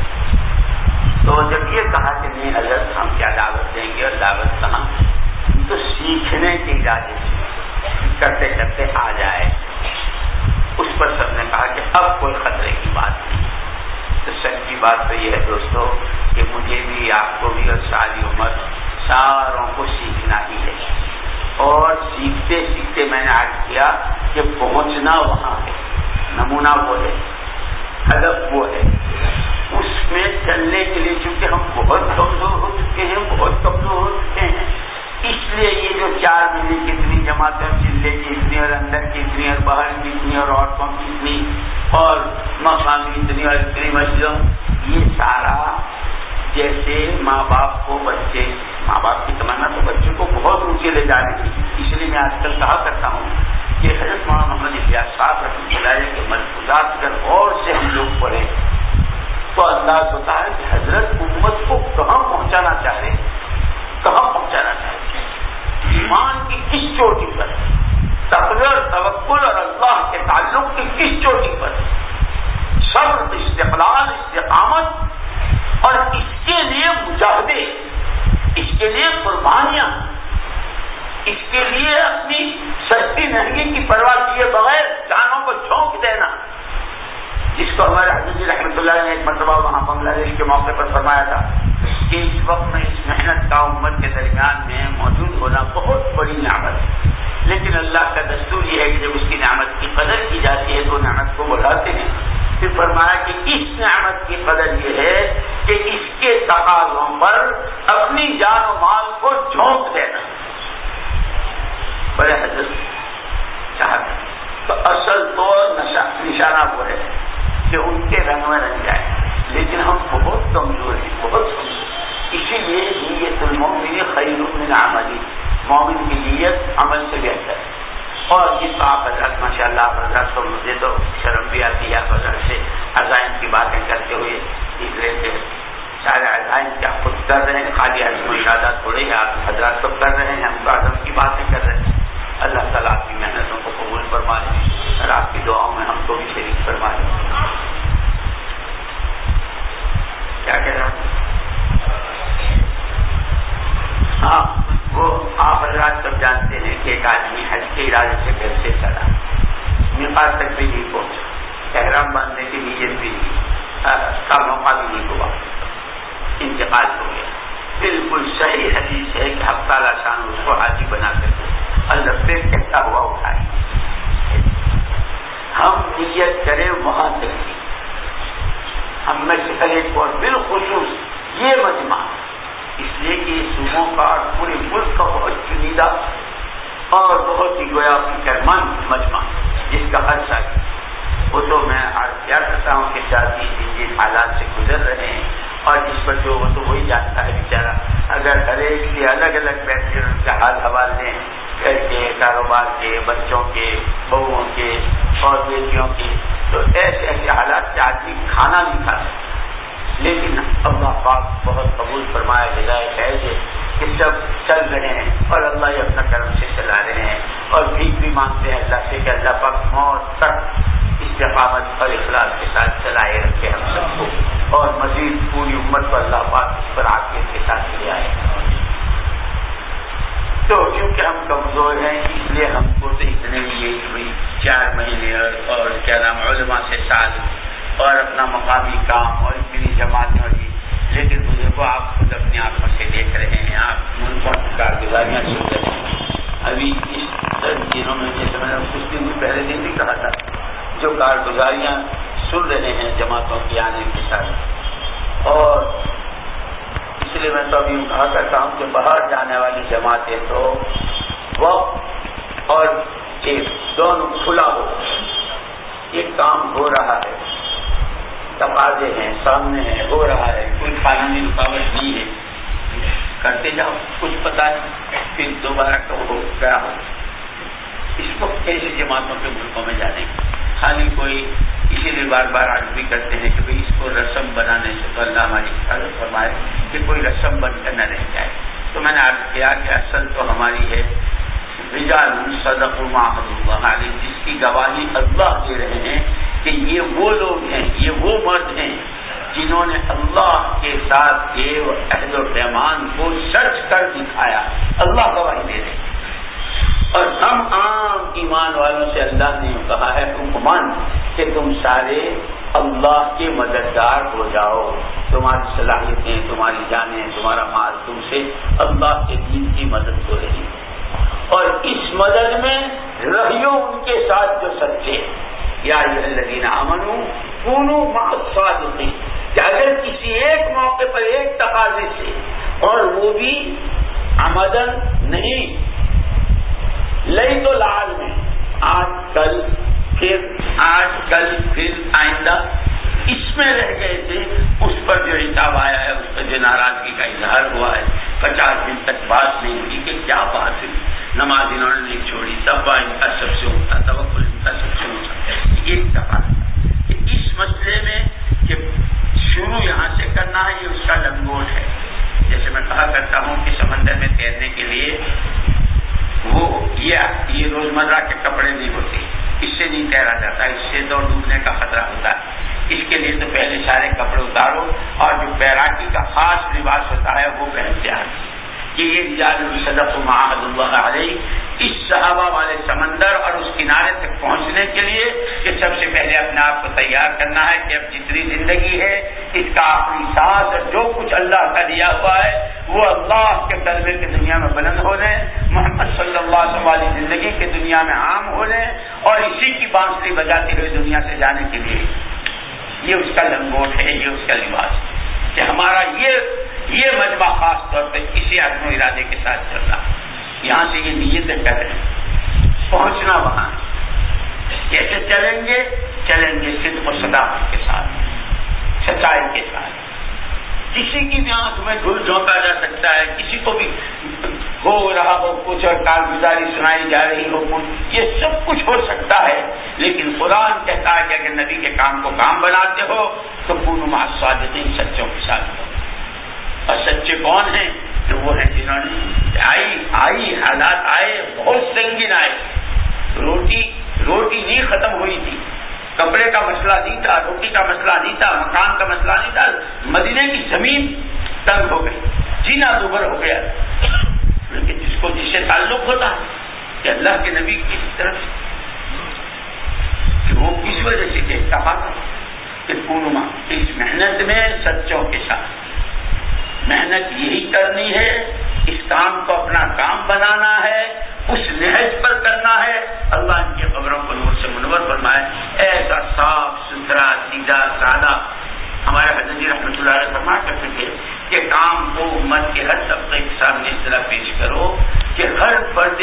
تو جب یہ کہا کہ نہیں حضرت ہم کیا دعوت دیں گے اور دعوت کہاں، تو سیکھنے کے ارادے سے کرتے کرتے آ جائے، اس پر سب نے کہا کہ اب کوئی خطرے کی بات نہیں. تو سچی بات تو یہ ہے دوستو کہ مجھے بھی، آپ کو بھی اور ساری عمر ساروں کو سیکھنا ہی ہے. اور سیکھتے سیکھتے میں نے آج کیا کہ پہنچنا وہاں ہے، نمونہ وہ ہے، ہدف وہ ہے. اس میں چلنے کے لیے چونکہ ہم بہت کمزور ہو چکے ہیں، بہت کمزور ہو چکے ہیں، اس لیے یہ جو چار مہینے کی اتنی جماعتیں، چلے کی اتنی اور اندر کی اتنی اور باہر کی اتنی اور عورتوں کی اتنی اور مقامی اتنی اور اتنی مسجدوں، یہ سارا جیسے ماں باپ کو بچے، ماں باپ کی تمنا تو بچے کو بہت اونچے لے جانے کی. اس لیے میں آج کل کہا کرتا ہوں کہ حضرت مولانا محمد الیاس صاحب رحمۃ اللہ علیہ کے ملفوظات اگر غور سے ہم لوگ پڑھیں تو انداز ہوتا ہے کہ حضرت امت کو کہاں پہنچانا چاہ رہے ہیں، کہاں پہنچانا چاہ رہے ہیں، ایمان کی کس چوٹی پر، تقوی اور توکل اور اللہ کے تعلق کی کس چوٹی پر، صبر، استقلال، استقامت اور اس کے لیے مجاہدے، اس کے لیے قربانیاں، اس کے لیے اپنی سستی مہنگی کی پرواہ کیے بغیر جانوں کو جھونک دینا، جس کو ہمارے حضرت رحمۃ اللہ نے ایک مرتبہ وہاں بنگلہ دیش کے موقع پر فرمایا تھا کہ اس وقت میں اس محنت کا امت کے درمیان میں موجود ہونا بہت بڑی نعمت ہے، لیکن اللہ کا دستور یہ ہے کہ جب اس کی نعمت کی قدر کی جاتی ہے تو نعمت کو بڑھاتے ہیں. پھر فرمایا کہ اس نعمت کی قدر یہ ہے کہ اس کے تقاضوں پر اپنی جان و مال کو جھونک دینا. بڑے حضرت چاہتے ہیں تو اصل تو نشانہ وہ ہے کہ ان کے رنگ میں رنگ جائے، لیکن ہم بہت کمزور ہیں، بہت کمزور. اسی لیے نیت المؤمن خیر من عملی، مومن کی نیت عمل سے بہتر ہے. اور یہ تو آپ حضرت ماشاء اللہ آپ حضرت کو مجھے تو شرم بھی آتی ہے آپ حضرت سے عزائم کی باتیں کرتے ہوئے اس لیے کہ سارے عزائم کیا خود کر رہے ہیں، خالی عزم و ارادہ تھوڑے ہی آپ حضرات کو کر رہے ہیں، ہم تو عزم کی باتیں کر رہے ہیں. اللہ تعالیٰ آپ کی محنتوں کو قبول فرما لیں اور آپ کی دعاؤں میں ہم کو بھی شریک فرما لیں. کیا کہہ رہا ہوں؟ ہاں وہ آپ حضرات سب جانتے ہیں کہ ایک آدمی حج کے ارادے سے گھر سے چلا، میقات تک بھی نہیں پہنچا، احرام باندھنے کی نیت بھی نہیں کا موقع بھی نہیں ہوا، انتقال ہو گیا. بالکل صحیح حدیث ہے کہ حق تعالیٰ شان اس کو حاجی بنا کر دے اللہ پہ کہتا ہوا اٹھائے. ہم نیت کریں وہاں تک کی، ہم میں سے ایک اور بالخصوص یہ مجمع، اس لیے کہ یہ صوبوں کا پورے ملک کا بہت چنیدہ اور بہت ہی گویا فکرمند مجمع جس کا ہر سال وہ تو میں عرض کیا کرتا ہوں کہ شادی جن جن حالات سے گزر رہے ہیں اور جس پر جو وہ تو وہی جانتا ہے بیچارہ. اگر ہر ایک کے الگ الگ بیٹھ کر ان کا حال حوال لیں، گھر کے، کاروبار کے، بچوں کے، بہوؤں کے اور بیٹیوں کے، تو ایسے ایسے حالات سے آدمی کھانا نہیں کھا سکتا. لیکن اللہ پاک بہت قبول فرمایا ہدایت ہے کہ سب چل رہے ہیں اور اللہ یہ اپنا کرم سے چلا رہے ہیں اور بھیک بھی مانگتے ہیں اللہ سے کہ اللہ پاک موت تک استقامت اور اخلاص کے ساتھ چلائے رکھے ہم سب کو اور مزید پوری امت کو اللہ پاک اس پر عافیت کے ساتھ لے آئے. تو کیونکہ ہم کمزور ہیں اس لیے ہم کو تو اتنے یہ چار مہینے اور کیا نام علماء سے سال اور اپنا مقامی کام اور اتنی جماعتیں ہوئی، لیکن بزرگوں آپ خود اپنی آنکھوں سے دیکھ رہے ہیں، آپ ملکوں کی کارگزاریاں سن رہے ہیں. ابھی اس دنوں میں جیسے میں نے کچھ دن پہلے دن بھی کہا تھا جو کارگزاریاں سن رہے ہیں جماعتوں کی آنے کے ساتھ، اور اس لیے میں تو ابھی کہا کرتا ہوں کہ باہر جانے والی جماعتیں تو وقت اور ایک دونوں کھلا ہو، یہ کام ہو رہا ہے، تقاضے ہیں، سامنے ہے، ہو رہا ہے، کوئی قانونی رکاوٹ نہیں ہے، کرتے جاؤ، کچھ پتہ نہیں. پھر دوبارہ تو ہو گیا ہو. اس کو کیسی جماعتوں کے ملکوں میں جانے خالی کوئی اسی لیے بار بار عرض بھی کرتے ہیں کہ بھئی اس کو رسم بنانے سے تو اللہ ہماری حفاظت فرمائے کہ کوئی رسم بن کر نہ رہ جائے. تو میں نے عرض کیا کہ اصل تو ہماری ہے رجال صدقوا ما عاهدوا الله علیہ، جس کی گواہی اللہ دے رہے ہیں کہ یہ وہ لوگ ہیں، یہ وہ مرد ہیں جنہوں نے اللہ کے ساتھ کیے اور عہد و پیمان کو سچ کر دکھایا. اللہ گواہی دے رہے ہیں. اور ہم عام ایمان والوں سے اللہ نے کہا ہے حکمان کہ تم سارے اللہ کے مددگار ہو جاؤ. تمہاری صلاحیتیں، تمہاری جانیں، تمہارا مال تم سے اللہ کے دین کی مدد ہو رہی ہے. اور اس مدد میں رہیو ان کے ساتھ جو سچے. یا ایھا الذین آمنوا کونوا مع الصادقین، کہ اگر کسی ایک موقع پر ایک تقاضے سے، اور وہ بھی عمدن نہیں، لئی تو لال میں آج کل پھر آج کل پھر آئندہ اس میں رہ گئے تھے، اس پر جو حساب آیا ہے، اس پر جو ناراضگی کا اظہار ہوا ہے، پچاس دن تک بات نہیں ہوئی کہ کیا بات ہے. نماز انہوں نے نہیں چھوڑی، تقویٰ ان کا سب سے اونچا، توکل ان کا سب سے اونچا. ایک دفعہ کہ اس مسئلے میں کہ شروع یہاں سے کرنا ہے، یہ اس کا لنگوٹ ہے. جیسے میں کہا کرتا ہوں کہ سمندر میں تیرنے کے لیے وہ یہ یہ روزمرہ کے کپڑے نہیں ہوتے، اس سے نہیں تیرا جاتا، اس سے تو ڈوبنے کا خطرہ ہوتا ہے. اس کے لیے تو پہلے سارے کپڑے اتارو اور جو تیراکی کا خاص لباس ہوتا ہے وہ پہنتے ہیں. کہ یہ رجال صدقوا ما عاهدوا الله علیہ، اس صحابہ والے سمندر اور اس کنارے تک پہنچنے کے لیے کہ سب سے پہلے اپنے آپ کو تیار کرنا ہے کہ اب جتنی زندگی ہے اس کا آخری سانس اور جو کچھ اللہ کا دیا ہوا ہے وہ اللہ کے کلمے کی دنیا میں بلند ہونے، محمد صلی اللہ علیہ وسلم والی زندگی کی دنیا میں عام ہونے، اور اسی کی بانسری بجاتے ہوئے دنیا سے جانے کے لیے. یہ اس کا لنگوٹ ہے، یہ اس کا لباس ہے کہ ہمارا یہ یہ مجمع خاص طور پہ اسی عزم و ارادے کے ساتھ چل رہا ہے. یہاں سے یہ نیتیں کر رہے ہیں، پہنچنا وہاں. کیسے چلیں گے؟ چلیں گے صدق و صداقت کے ساتھ، سچائی کے ساتھ. کسی کی بھی آنکھ میں دھول جھونکا جا سکتا ہے، کسی کو بھی ہو رہا ہو کچھ اور کارگزاری سنائی جا رہی ہو کچھ، یہ سب کچھ ہو سکتا ہے. لیکن قرآن کہتا ہے کہ اگر نبی کے کام کو کام بناتے ہو تو کونوا مع الصادقین، سچوں کے ساتھ ہو. اور سچے کون ہیں؟ تو وہ ہیں جنہوں نے آئی آئی حالات آئے، بہت سنگین آئے. روٹی روٹی نہیں ختم ہوئی تھی، کپڑے کا مسئلہ نہیں تھا، روٹی کا مسئلہ نہیں تھا، مکان کا مسئلہ نہیں تھا. مدینے کی زمین تنگ ہو گئی، جینا دوبر ہو گیا. لیکن جس کو جس سے تعلق ہوتا ہے کہ اللہ کے نبی کی طرف کہ وہ کس وجہ سے کہتا تھا کہ کونوا، اس محنت میں سچوں کے ساتھ. محنت یہی کرنی ہے، اس کام کو اپنا کام بنانا ہے، اس نہج پر کرنا ہے. اللہ ان کے قبروں کو نور سے منور فرمائے. ایسا صاف ستھرا سیدھا سادہ. ہمارے حضرت جی رحمۃ اللہ علیہ فرمایا کرتے تھے کہ کام کو امت کے ہر طبقے کے سامنے اس طرح پیش کرو کہ ہر فرد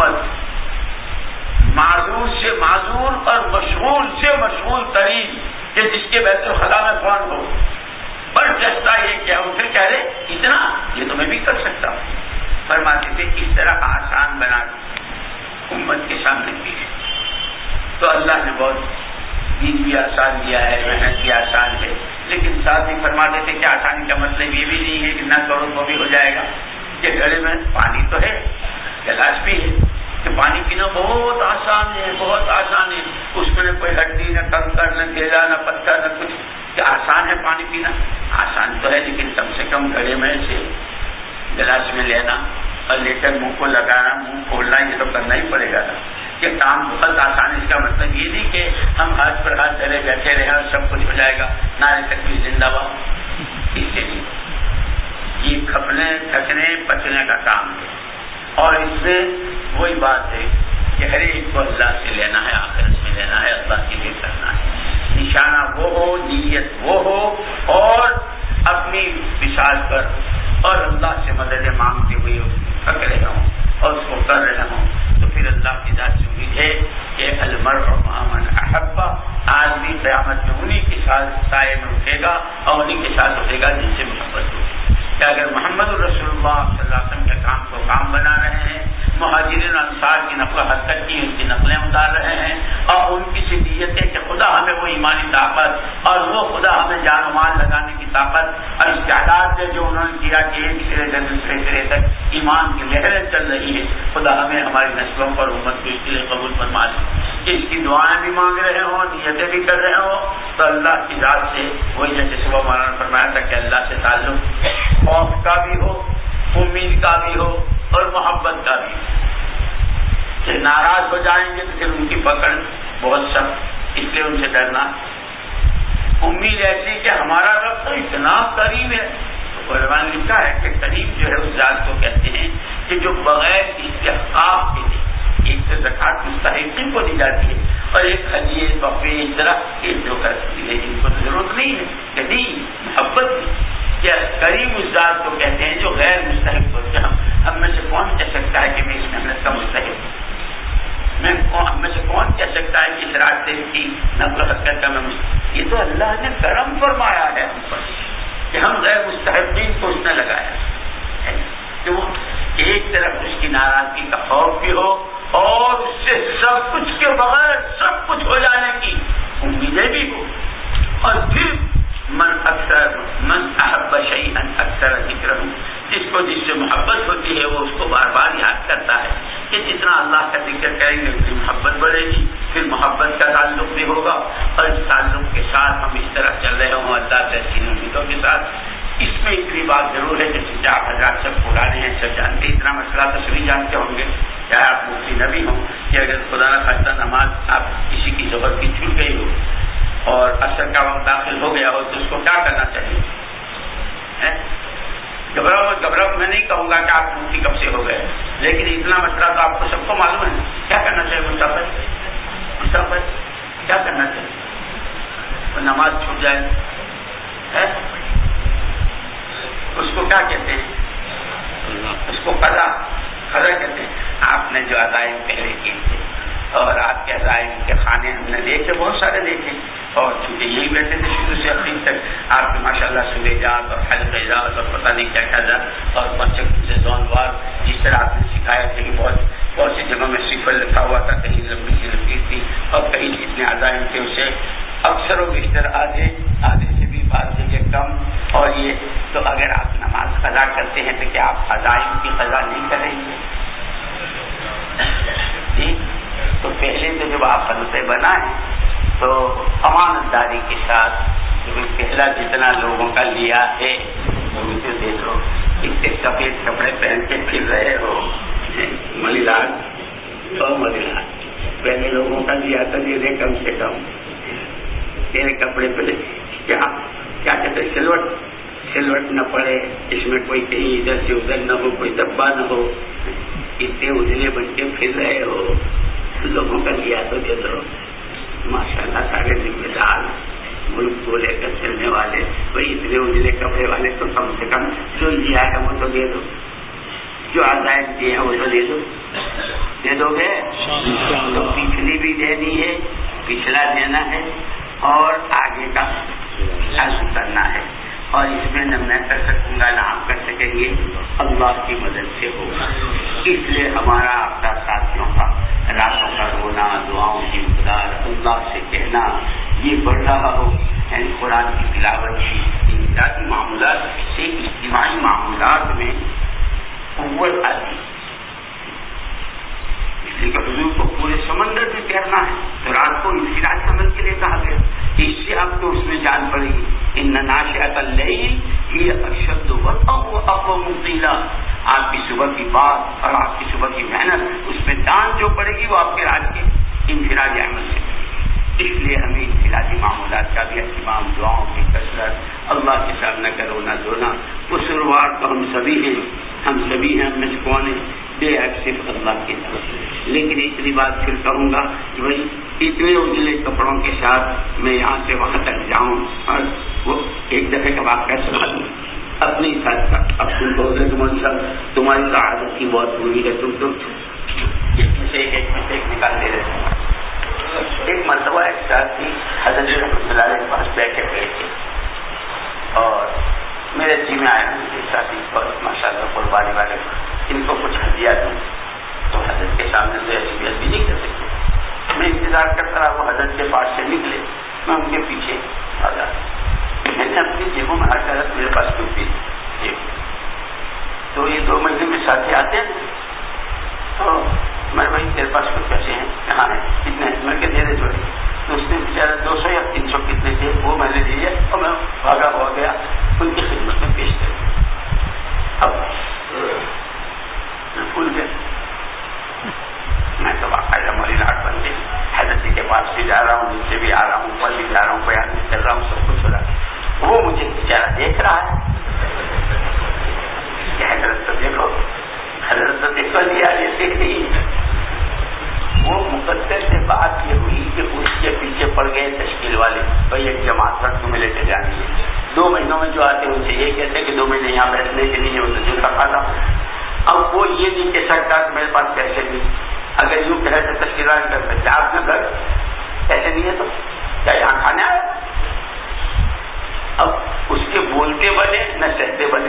امت معذور سے معذور اور مشغول سے مشغول ترین، کہ جس کے بیت الخلاء میں فون ہو پر جستا یہ کیا ہوں، پھر کہہ رہے اتنا یہ تو میں بھی کر سکتا ہوں. فرماتے تھے اس طرح آسان بنا امت کے سامنے پیش. تو اللہ نے بہت دین بھی آسان دیا ہے، محنت بھی آسان ہے. لیکن ساتھ ہی فرماتے تھے کہ آسانی کا مطلب یہ بھی نہیں ہے کہ نہ کرو تو بھی ہو جائے گا. کہ گھڑے میں پانی تو ہے، گلاس بھی ہے، کہ پانی پینا بہت آسان ہے، بہت آسان ہے. اس میں نہ کوئی ہڈی، نہ کنکر، نہ گیلا، نہ پتھر، نہ کچھ. کہ آسان ہے پانی پینا، آسان تو ہے، لیکن کم سے کم گھڑے میں سے گلاس میں لینا اور لے کر منہ کو لگانا، منہ کھولنا، یہ تو کرنا ہی پڑے گا نا. کہ کام بہت آسان ہے. اس کا مطلب یہ نہیں کہ ہم ہاتھ پر ہاتھ چلے بیٹھے رہے اور سب کچھ ہو جائے گا، نعرے تکبیر زندہ باد. اس سے نہیں، یہ کھپنے تھکنے پچنے کا کام ہے. اور اس میں وہی بات ہے کہ ہر ایک کو اللہ سے لینا ہے، آخرت میں لینا ہے، اللہ کے لیے کرنا ہے. نشانہ وہ ہو، نیت وہ ہو، اور اپنی مثال پر اور اللہ سے مدد مانگتے ہوئے تھک رہے ہوں اور اس کو کر رہے ہوں. تو پھر اللہ کی ذات سے امید ہے کہ المرء مع من احب، آدمی قیامت میں انہی کے ساتھ سائے میں اٹھے گا اور انہی کے ساتھ اٹھے گا جن سے محبت ہوگی. کہ اگر محمد رسول اللہ صلی اللہ علیہ وسلم کے کام کو کام بنا رہے ہیں، مہاجرین انصار کی نقل و حرکت کی ان کی نقلیں اتار رہے ہیں، اور ان کی صدیت ہے کہ خدا ہمیں وہ ایمانی طاقت اور وہ خدا ہمیں جان و مال لگانے کی طاقت اور استعداد ہے جو انہوں نے کیا کہ ایک سرے سے دوسرے سرے تک ایمان کی لہریں چل رہی ہے، خدا ہمیں ہماری نسلوں پر امت کو اس کے لیے قبول فرما لے۔ اس کی دعائیں بھی مانگ رہے ہوں، نیتیں بھی کر رہے ہوں، تو اللہ کی ذات سے وہی جیسے صبح مولانا نے فرمایا تھا کہ اللہ سے تعلق خوف کا بھی ہو، امید کا بھی ہو اور محبت کا بھی ہو۔ کہ ناراض ہو جائیں گے تو پھر ان کی پکڑ بہت سخت، اس لیے ان سے ڈرنا۔ امید ایسی کہ ہمارا رب تو اتنا قریب ہے، علماء نے لکھا ہے کہ قریب جو ہے اس ذات کو کہتے ہیں کہ جو بغیر استحقاق کے ایک تو زکات مستحقین کو دی جاتی ہے اور ایک حجیے بقے درخت کے جو کرتی ہے جن کو ضرورت نہیں ہے، یعنی محبت کیا قریب اس ذات کو کہتے ہیں جو غیر مستحق ہوتے ہیں۔ ہم میں سے کون کہہ سکتا ہے کہ میں اس محنت کا مستحق ہوں؟ میں ہم میں سے کون کہہ سکتا ہے کہ اس راستے کی نقل و حرکت کا میں مستحق؟ یہ تو اللہ نے کرم فرمایا ہے ہم پر کہ ہم غیر مستحقین کو اس نے لگایا ہے۔ تو ایک طرف اس کی ناراضگی کا خوف بھی ہو اور اس سے سب کچھ کے بغیر سب کچھ ہو جانے کی امیدیں بھی ہو، اور پھر من اکثر من احب شیئا اکثر ذکرہ، جس کو جس سے محبت ہوتی ہے وہ اس کو بار بار یاد کرتا ہے کہ جتنا اللہ کا ذکر کریں گے اتنی محبت بڑھے گی، پھر محبت کا تعلق بھی ہوگا، اور اس تعلق کے ساتھ ہم اس طرح چل رہے ہوں اللہ سے اچھی امیدوں کے ساتھ۔ اس میں اتنی بات ضرور ہے کہ چونکہ آپ حضرات سب پرانے ہیں، سب جانتے، اتنا مسئلہ تو سبھی جانتے ہوں گے، چاہے آپ مفتی نہ بھی ہوں، کہ اگر خدا نہ خواستہ نماز آپ کسی کی ظہر کی چھوٹ گئی ہو اور عصر کا وقت داخل ہو گیا ہو تو اس کو کیا کرنا چاہیے؟ گھبراؤ گھبراؤ میں نہیں کہوں گا کہ آپ مفتی کب سے ہو گئے، لیکن اتنا مسئلہ تو آپ کو سب کو معلوم ہے، کیا کرنا چاہیے؟ مسافر مسافر کیا کرنا چاہیے؟ وہ نماز چھوٹ جائے اس کو کیا کہتے ہیں؟ اس کو قضا قضا کہتے ہیں۔ آپ نے جو عزائم پہلے کیے تھے اور آپ کے عزائم کے خانے ہم نے دیکھے، بہت سارے دیکھے، اور چونکہ یہی بیٹھے تھے شروع سے اخیر تک، آپ کے ماشاء اللہ سورہ جات اور حلق جات اور پتہ نہیں کیا کیا جات اور پنچک سے زون وار جس طرح آپ نے سکھایا تھا کہ بہت بہت سی جگہوں میں صفر لکھا ہوا تھا، کہیں لمبی سی لکیر تھی اور کہیں جتنے عزائم تھے اسے اکثر و بیشتر آدھے آدھے سے بھی بات سے کم، اور یہ تو اگر آپ نماز قضا کرتے ہیں تو کیا آپ عزائم کی قضا نہیں کریں گے؟ جی تو پہلے تو جب آپ حلقے بنائیں تو امانت داری کے ساتھ پہلا جتنا لوگوں کا لیا ہے مجھے دے دو، اتنے سفید کپڑے پہن کے پھر رہے ہو منی لال اور منی لال، پہلے لوگوں کا لیا تو دے دے کم سے کم، تیرے کپڑے پہلے کیا کیا کہتے سلوٹ سلوٹ نہ پڑے، اس میں کوئی کہیں ادھر سے ادھر نہ ہو، کوئی دبا نہ ہو، اتنے اجلے بن کے پھر رہے ہو، لوگوں کا لیا تو دے دو۔ ماشاء اللہ سارے ذمہ دار ملک کو لے کر چلنے والے، وہی اتنے اجلے کپڑے والے تو کم سے کم جو لیا ہے وہ تو دے دو، جو عزائم دیے ہیں وہ تو دے دو، دے دو گے تو پچھلی بھی دینی ہے، پچھلا دینا ہے اور آگے کا حاصل کرنا ہے، اور اس میں نہ میں کر سکوں گا نہ آپ کر سکیں گے، اللہ کی مدد سے ہوگا۔ اس لیے ہمارا آپ کا ساتھیوں کا راتوں کا رونا، دعاؤں کی مقدار، اللہ سے کہنا یہ بڑھ رہا ہو، یعنی قرآن کی تلاوت کی انفرادی معمولات سے اجتماعی معمولات میں قوت آتی، اس لیے کہ حضور کو پورے سمندر میں تیرنا ہے تو رات کو انفرادی عمل کے لیے کہا گیا، اس سے آپ کو اس میں جان پڑے گی۔ ان ناشئۃ اللیل ہی اشد وطئا واقوم قیلا، آپ کی صبح کی بات اور آپ کی صبح کی محنت اس میں جان جو پڑے گی وہ آپ کے رات کے انفرادی عمل سے، اس لیے ہمیں انفرادی معمولات کا بھی اہتمام، دعاؤں کی کثرت، اللہ کے سامنے کا رونا دھونا، قصوروار تو ہم سبھی ہیں، ہم سبھی ہیں، ہم میں سے کون ہے؟ بے حق صرف اللہ کی طرف۔ لیکن اتنی بات پھر کہوں گا کہ بھائی اتنے اجلے کپڑوں کے ساتھ میں یہاں سے وہاں تک جاؤں اور وہ ایک دفعے کا واقعہ سنا دوں اپنی ساتھ کا، اب تم کہو گے تمہاری صاحب تمہاری تو عادت کی بہت بری ہے، تم تو ایک میں سے ایک میں سے ایک نکالتے رہتے۔ ایک مرتبہ ایک ساتھی حضرت رحمۃ اللہ علیہ کے پاس بیٹھے ہوئے تھے اور میرے جی میں آیا مجھے ساتھ انتظار کرتا رہا، وہ حضرت کے پاس سے نکلے، میں ان کے پیچھے آ گیا، میں نے اپنی جیبوں میں ہاتھ ڈالا، میرے پاس ٹوپی جیب، تو یہ دو مہینے میں ساتھی آتے ہیں، تو میں بھائی تیرے پاس کچھ پیسے ہیں؟ کہاں ہے؟ کتنے ہیں؟ میں کہ دے دے جوڑے، تو اس نے بیچارہ دو سو یا تین سو کتنے تھے وہ میں نے دیے اور میں بھاگا ہوا گیا ان کی خدمت میں پیش کر دیا۔ اب میں بھول گیا، میں تو باقاعدہ موری لاٹ بن گئی، حضرت کے پاس بھی جا رہا ہوں، نیچے بھی آ رہا ہوں، اوپر بھی جا رہا ہوں، بیان بھی کر رہا ہوں، سب کچھ ہو رہا ہے، وہ مجھے بیچارہ دیکھ رہا ہے کہ حضرت تو دیکھو، حضرت تو دیکھو لیا ایسے نہیں۔ وہ مقدر سے بات یہ ہوئی کہ اس کے پیچھے پڑ گئے تشکیل والے، بھائی ایک جماعت پر تمہیں لے کے جانی ہے، دو مہینوں میں جو آتے ہیں ان سے یہ کہتے ہیں کہ دو مہینے یہاں بیٹھنے کے لیے وہ تو رکھا تھا۔ اب وہ یہ نہیں کہہ سکتا کہ میرے پاس پیسے نہیں، اگر یوں کہے تو تشکیل والے کر سکتے آپ نہ کر، پیسے نہیں ہے تو کیا یہاں کھانے آئے؟ اب اس کے بولتے بنے نہ سہتے بنے،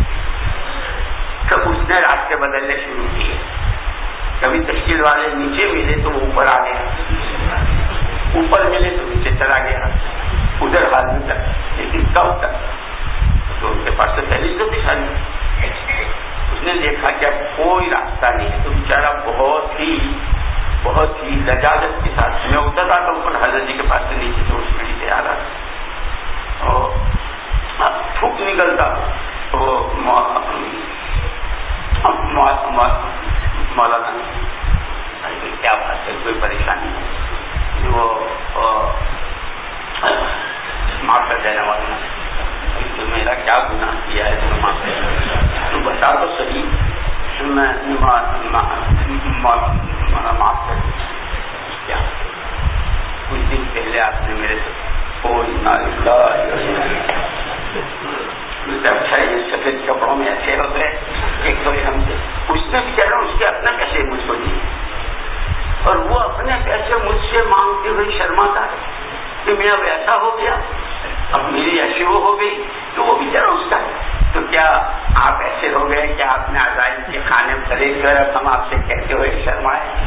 تب اس نے راستے بدلنے شروع کیے، کبھی تشکیل والے نیچے ملے تو وہ اوپر آ گیا، اوپر ملے تو نیچے چلا گیا، ادھر حال میں تک، لیکن کب تک؟ تو ان کے پاس تو پہلے تو دکھا نہیں، اس نے دیکھا کہ اب کوئی راستہ نہیں ہے، تو بیچارہ بہت ہی بہت ہی لجاجت کے ساتھ، میں اتر رہا تھا اوپر حضرت جی کے پاس سے نیچے تو اس میں سے آ رہا تھا، اور پھوک نکلتا وہ مولانا کیا بات ہے، کوئی پریشانی نہیں، وہ معاف کر دینا والا، تو میرا کیا گناہ کیا ہے تو معاف کر، تو بتا تو صحیح، میں معاف کر کیا؟ کچھ دن پہلے آپ نے میرے سے کوئی اچھا یہ سفید کپڑوں میں ایسے ہو گئے ایک تو ہم سے، اس نے بھی کہہ رہا ہوں اس کے اپنے پیسے مجھ کو دیے، اور وہ اپنے پیسے مجھ سے مانگتے ہوئے شرماتا ہے کہ میں اب ایسا ہو گیا، اب میری ایسی وہ ہو گئی، تو وہ بھی ذرا اس کا ہے، تو کیا آپ ایسے ہو گئے کہ آپ نے عزائم کے کھانے خرید کر اب ہم آپ سے کہتے ہوئے شرمائے؟